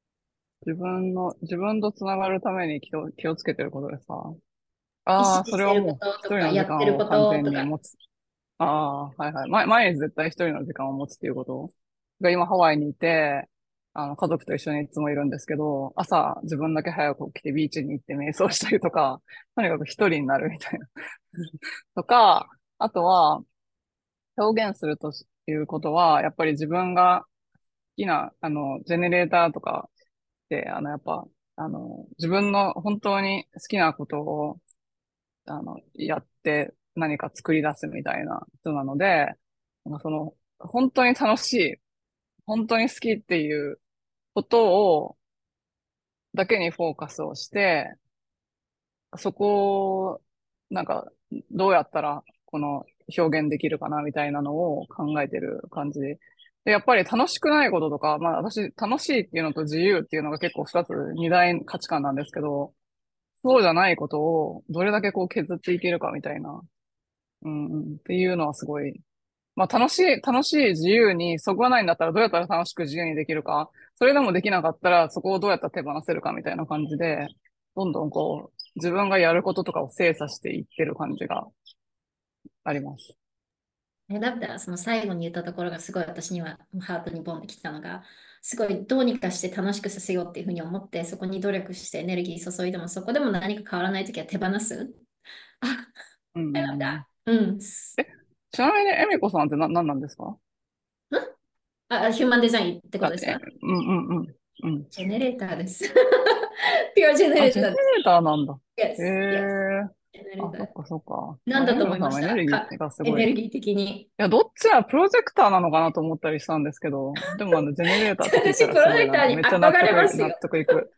Speaker 2: 自分とつながるために気をつけてることですか？
Speaker 1: 意
Speaker 2: ああー、
Speaker 1: 識しているこ
Speaker 2: それはもう
Speaker 1: ととか、
Speaker 2: 一人の時
Speaker 1: やってるこ
Speaker 2: 間を完
Speaker 1: ととか、
Speaker 2: 全に持つ。ああ、はいはい。毎日絶対一人の時間を持つっていうことが今ハワイにいて、家族と一緒にいつもいるんですけど、朝自分だけ早く起きてビーチに行って瞑想したりとか、とにかく一人になるみたいな。とか、あとは表現するということは、やっぱり自分が好きな、ジェネレーターとかで、やっぱ、自分の本当に好きなことを、やって何か作り出すみたいな人なので、本当に楽しい、本当に好きっていうことを、だけにフォーカスをして、そこを、なんか、どうやったら、この表現できるかなみたいなのを考えてる感じで、やっぱり楽しくないこととか、まあ私、楽しいっていうのと自由っていうのが結構二つ、二大価値観なんですけど、そうじゃないことをどれだけ削っていけるかみたいな、っていうのはすごい、まあ楽しい自由にそぐわないんだったらどうやったら楽しく自由にできるか、それでもできなかったらそこをどうやったら手放せるかみたいな感じで、どんどん自分がやることとかを精査していってる感じがあります。
Speaker 1: だったらその最後に言ったところがすごい私にはハートにボンってきたのが、すごいどうにかして楽しくさせようっていうふうに思って、そこに努力してエネルギー注いでも、そこでも何か変わらないときは手放す。あ、
Speaker 2: うんうんうん。
Speaker 1: うん。
Speaker 2: え、ちなみにエミコさんって何なんですか？
Speaker 1: ヒューマンデザインってこと
Speaker 2: あ、
Speaker 1: ですか？
Speaker 2: うんうんうん。うん。
Speaker 1: ジェネレーターです。ピュアジェネ
Speaker 2: あ、ジェネレ
Speaker 1: レーターです。
Speaker 2: ーターなんだ。へ
Speaker 1: Yes, yes.
Speaker 2: え。
Speaker 1: ジェネレー
Speaker 2: あ、
Speaker 1: ター。
Speaker 2: そっかそっか。まあ、エ
Speaker 1: なんだと思い
Speaker 2: ミコさんはエネ
Speaker 1: ました
Speaker 2: ルギーがすごい。い
Speaker 1: エネルギー的に。
Speaker 2: や、どっちはプロジェクターなのかなと思ったりしたんですけど、でもジェネレーターって聞いた
Speaker 1: 私、プロ
Speaker 2: らすごい
Speaker 1: ジェクターに
Speaker 2: めっちゃ納
Speaker 1: 憧れますよ。
Speaker 2: 得いく。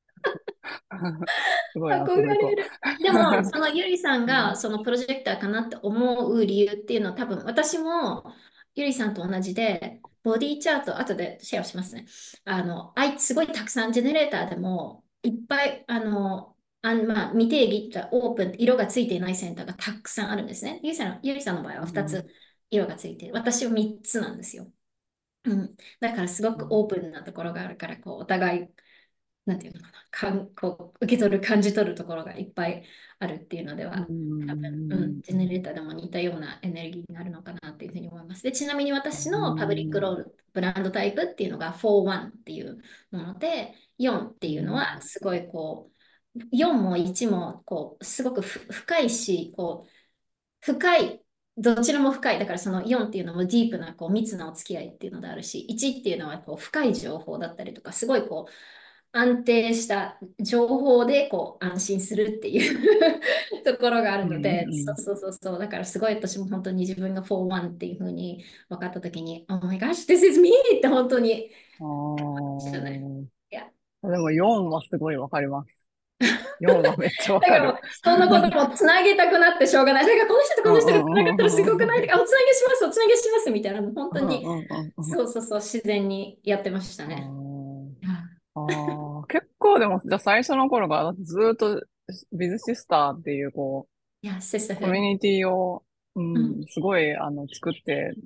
Speaker 2: すごい納
Speaker 1: 憧
Speaker 2: 得いくわ。
Speaker 1: れる。でも、そのゆりさんが
Speaker 2: うん。
Speaker 1: そのプロジェクターかなって思う理由っていうのは多分私もゆりさんと同じで、ボディチャート後でシェアしますね。すごいたくさんジェネレーターでもいっぱいまあ、未定義とオープン、色がついていないセンターがたくさんあるんですね。ゆりさんの場合は2
Speaker 2: うん。
Speaker 1: つ色がついてる。私は3つなんですよ。うん。だからすごくオープンなところがあるから、お互いなんていうのかな、受け取る、感じ取るところがいっぱいあるっていうので
Speaker 2: う
Speaker 1: は、多分、
Speaker 2: ん。
Speaker 1: ジェネレーターでも似たようなエネルギーになるのかなっていうふうに思います。で、ちなみに
Speaker 2: う
Speaker 1: 私のパブリック
Speaker 2: ん。
Speaker 1: ロール、ブランドタイプっていうのが4-1っていうもので、4っていうのはすごい4も1もすごく深いし、深い、どちらも深い。だからその4っていうのもディープな密なお付き合いっていうのであるし、1っていうのは深い情報だったりとか、すごい安定した情報で安心するっていうところがある
Speaker 2: うん。
Speaker 1: ので、
Speaker 2: うん。
Speaker 1: そうそうそうそう。だからすごい私も本当に自分が4-1っていうふうに分かったときに、Oh my gosh, this is me! って本当に
Speaker 2: あ
Speaker 1: したね。
Speaker 2: ー。
Speaker 1: いや、
Speaker 2: でも4はすごいわかります。4はめっちゃわかる。
Speaker 1: だからもう人のこともつなげたくなってしょうがない。だからこの人と
Speaker 2: うん
Speaker 1: この人がつながったらす
Speaker 2: うんうん
Speaker 1: ごくないとか、おつなげします、おつなげしますみたいな、もう本当に、
Speaker 2: うんうんうん。
Speaker 1: そうそうそう、自然にやってました
Speaker 2: あ
Speaker 1: ね。
Speaker 2: ー
Speaker 1: いや、
Speaker 2: あー、結構でも、じゃあ最初の頃からだってずーっとビズシスターっていう
Speaker 1: いや、シスターフード。
Speaker 2: コミュニティを、う
Speaker 1: うん。
Speaker 2: ん、すごい、作って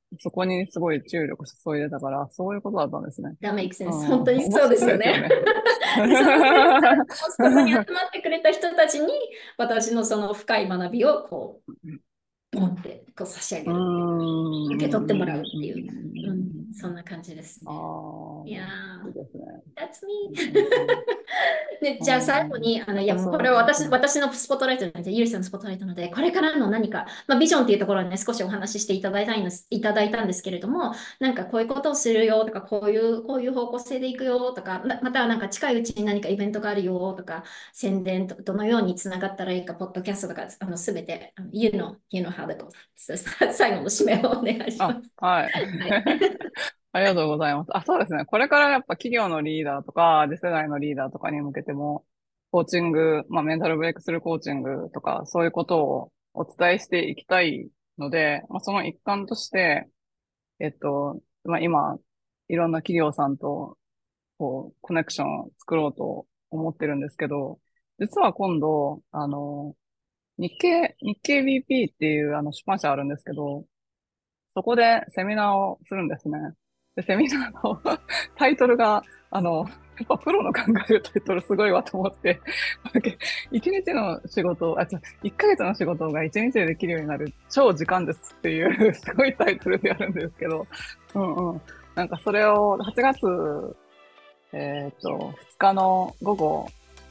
Speaker 2: そこにすごい注力注いでたから、そういうことだったんですね。
Speaker 1: That makes
Speaker 2: う
Speaker 1: sense.
Speaker 2: ん、
Speaker 1: 本当にそうですよね。
Speaker 2: 面白いですよね。
Speaker 1: で、そのそこに集まってくれた人たちに、私のその深い学びをこう、ポンってこう差し上
Speaker 2: うー
Speaker 1: げるっていうか、受け取ってもらうっていう、そんな感じです
Speaker 2: あ
Speaker 1: ね。いや
Speaker 2: あ、いいですね。
Speaker 1: ー、That's me.
Speaker 2: うん
Speaker 1: で、じゃあ最後
Speaker 2: うん
Speaker 1: に、いやもうこれは
Speaker 2: そう、
Speaker 1: 私のスポットライトなので、ゆりさんのスポットライトなので、これからの何か、まあ、ビジョンっていうところはね、少しお話ししていただいたんですけれども、なんかこういうことをするよとか、こういう方向性でいくよとか、またはなんか近いうちに何かイベントがあるよとか、宣伝とどのようにつながったらいいか、ポッドキャストとか、すべて、you know how to go. 最後の締めをお願いしま
Speaker 2: あ、
Speaker 1: す。
Speaker 2: はい。
Speaker 1: はい。
Speaker 2: ありがとうございます。あ、そうですね。これからやっぱ企業のリーダーとか、次世代のリーダーとかに向けても、コーチング、まあメンタルブレイクスルーコーチングとか、そういうことをお伝えしていきたいので、まあその一環として、まあ今、いろんな企業さんと、こう、コネクションを作ろうと思ってるんですけど、実は今度、日経 BP っていう出版社あるんですけど、そこでセミナーをするんですね。で、セミナーのタイトルが、やっぱプロの考えるタイトルすごいわと思って、一日の仕事、一ヶ月の仕事が一日でできるようになる超時間ですっていうすごいタイトルでやるんですけど、うんうん。なんかそれを8月、2日の午後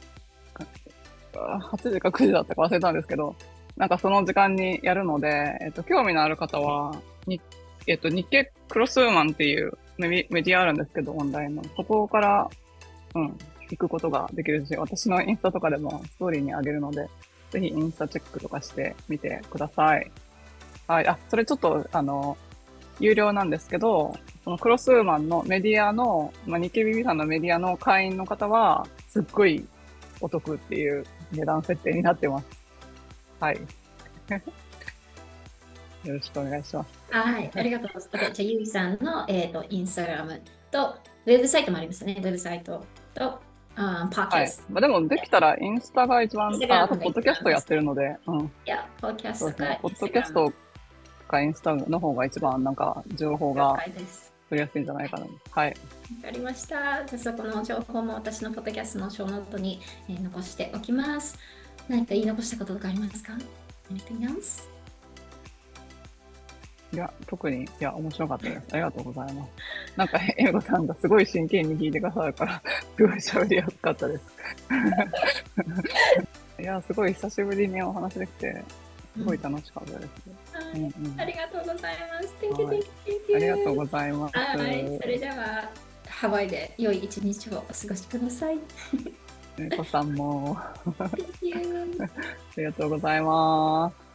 Speaker 2: 8時か9時だったか忘れたんですけど、なんかその時間にやるので、興味のある方は、日経クロスウーマンっていうメディアあるんですけど、オンラインの。そこから、行くことができるし、私のインスタとかでもストーリーにあげるので、ぜひインスタチェックとかしてみてください。はい。あ、それちょっと、有料なんですけど、そのクロスウーマンのメディアの、まあ、日経 BB さんのメディアの会員の方は、すっごいお得っていう値段設定になってます。はい。よろしくお願いします。
Speaker 1: はい、ありがとうございます。じゃあ、ゆいさんの、インスタグラムと、ウェブサイトもありますね。ウェブサイトと、パーキ
Speaker 2: はい。
Speaker 1: ャスト。
Speaker 2: まあ、でも、できたらインスタが一番、あ、あと、
Speaker 1: インスタグラムが
Speaker 2: ポッドキャストやってるので、
Speaker 1: いや、ポッドキャストか
Speaker 2: そうですね。ポッ
Speaker 1: インスタグラム。
Speaker 2: ドキャストかインスタの方が一番なんか情報
Speaker 1: 了
Speaker 2: が
Speaker 1: 解です。
Speaker 2: 取りやすいんじゃないかな。はい。
Speaker 1: わかりました。じゃあ、そこの情報も私のポッドキャストのショーノートに、残しておきます。何か言い残したこととかありますか？ Anything else?
Speaker 2: いや、特に、いや、面白かったです。ありがとうございます。なんか、エミコさんがすごい真剣に聞いてくださるから、すごい喋りやすかったです。いや、すごい久しぶりにお話できて、すごい楽しかったです。
Speaker 1: ありがとうございます。Thank you,
Speaker 2: はい。
Speaker 1: thank you,
Speaker 2: あ
Speaker 1: thank
Speaker 2: りがとう
Speaker 1: you.
Speaker 2: ございます。
Speaker 1: はい、それではハワイで良い一日をお過ごしください。
Speaker 2: エミコさんも、
Speaker 1: Thank you.
Speaker 2: ありがとうございます。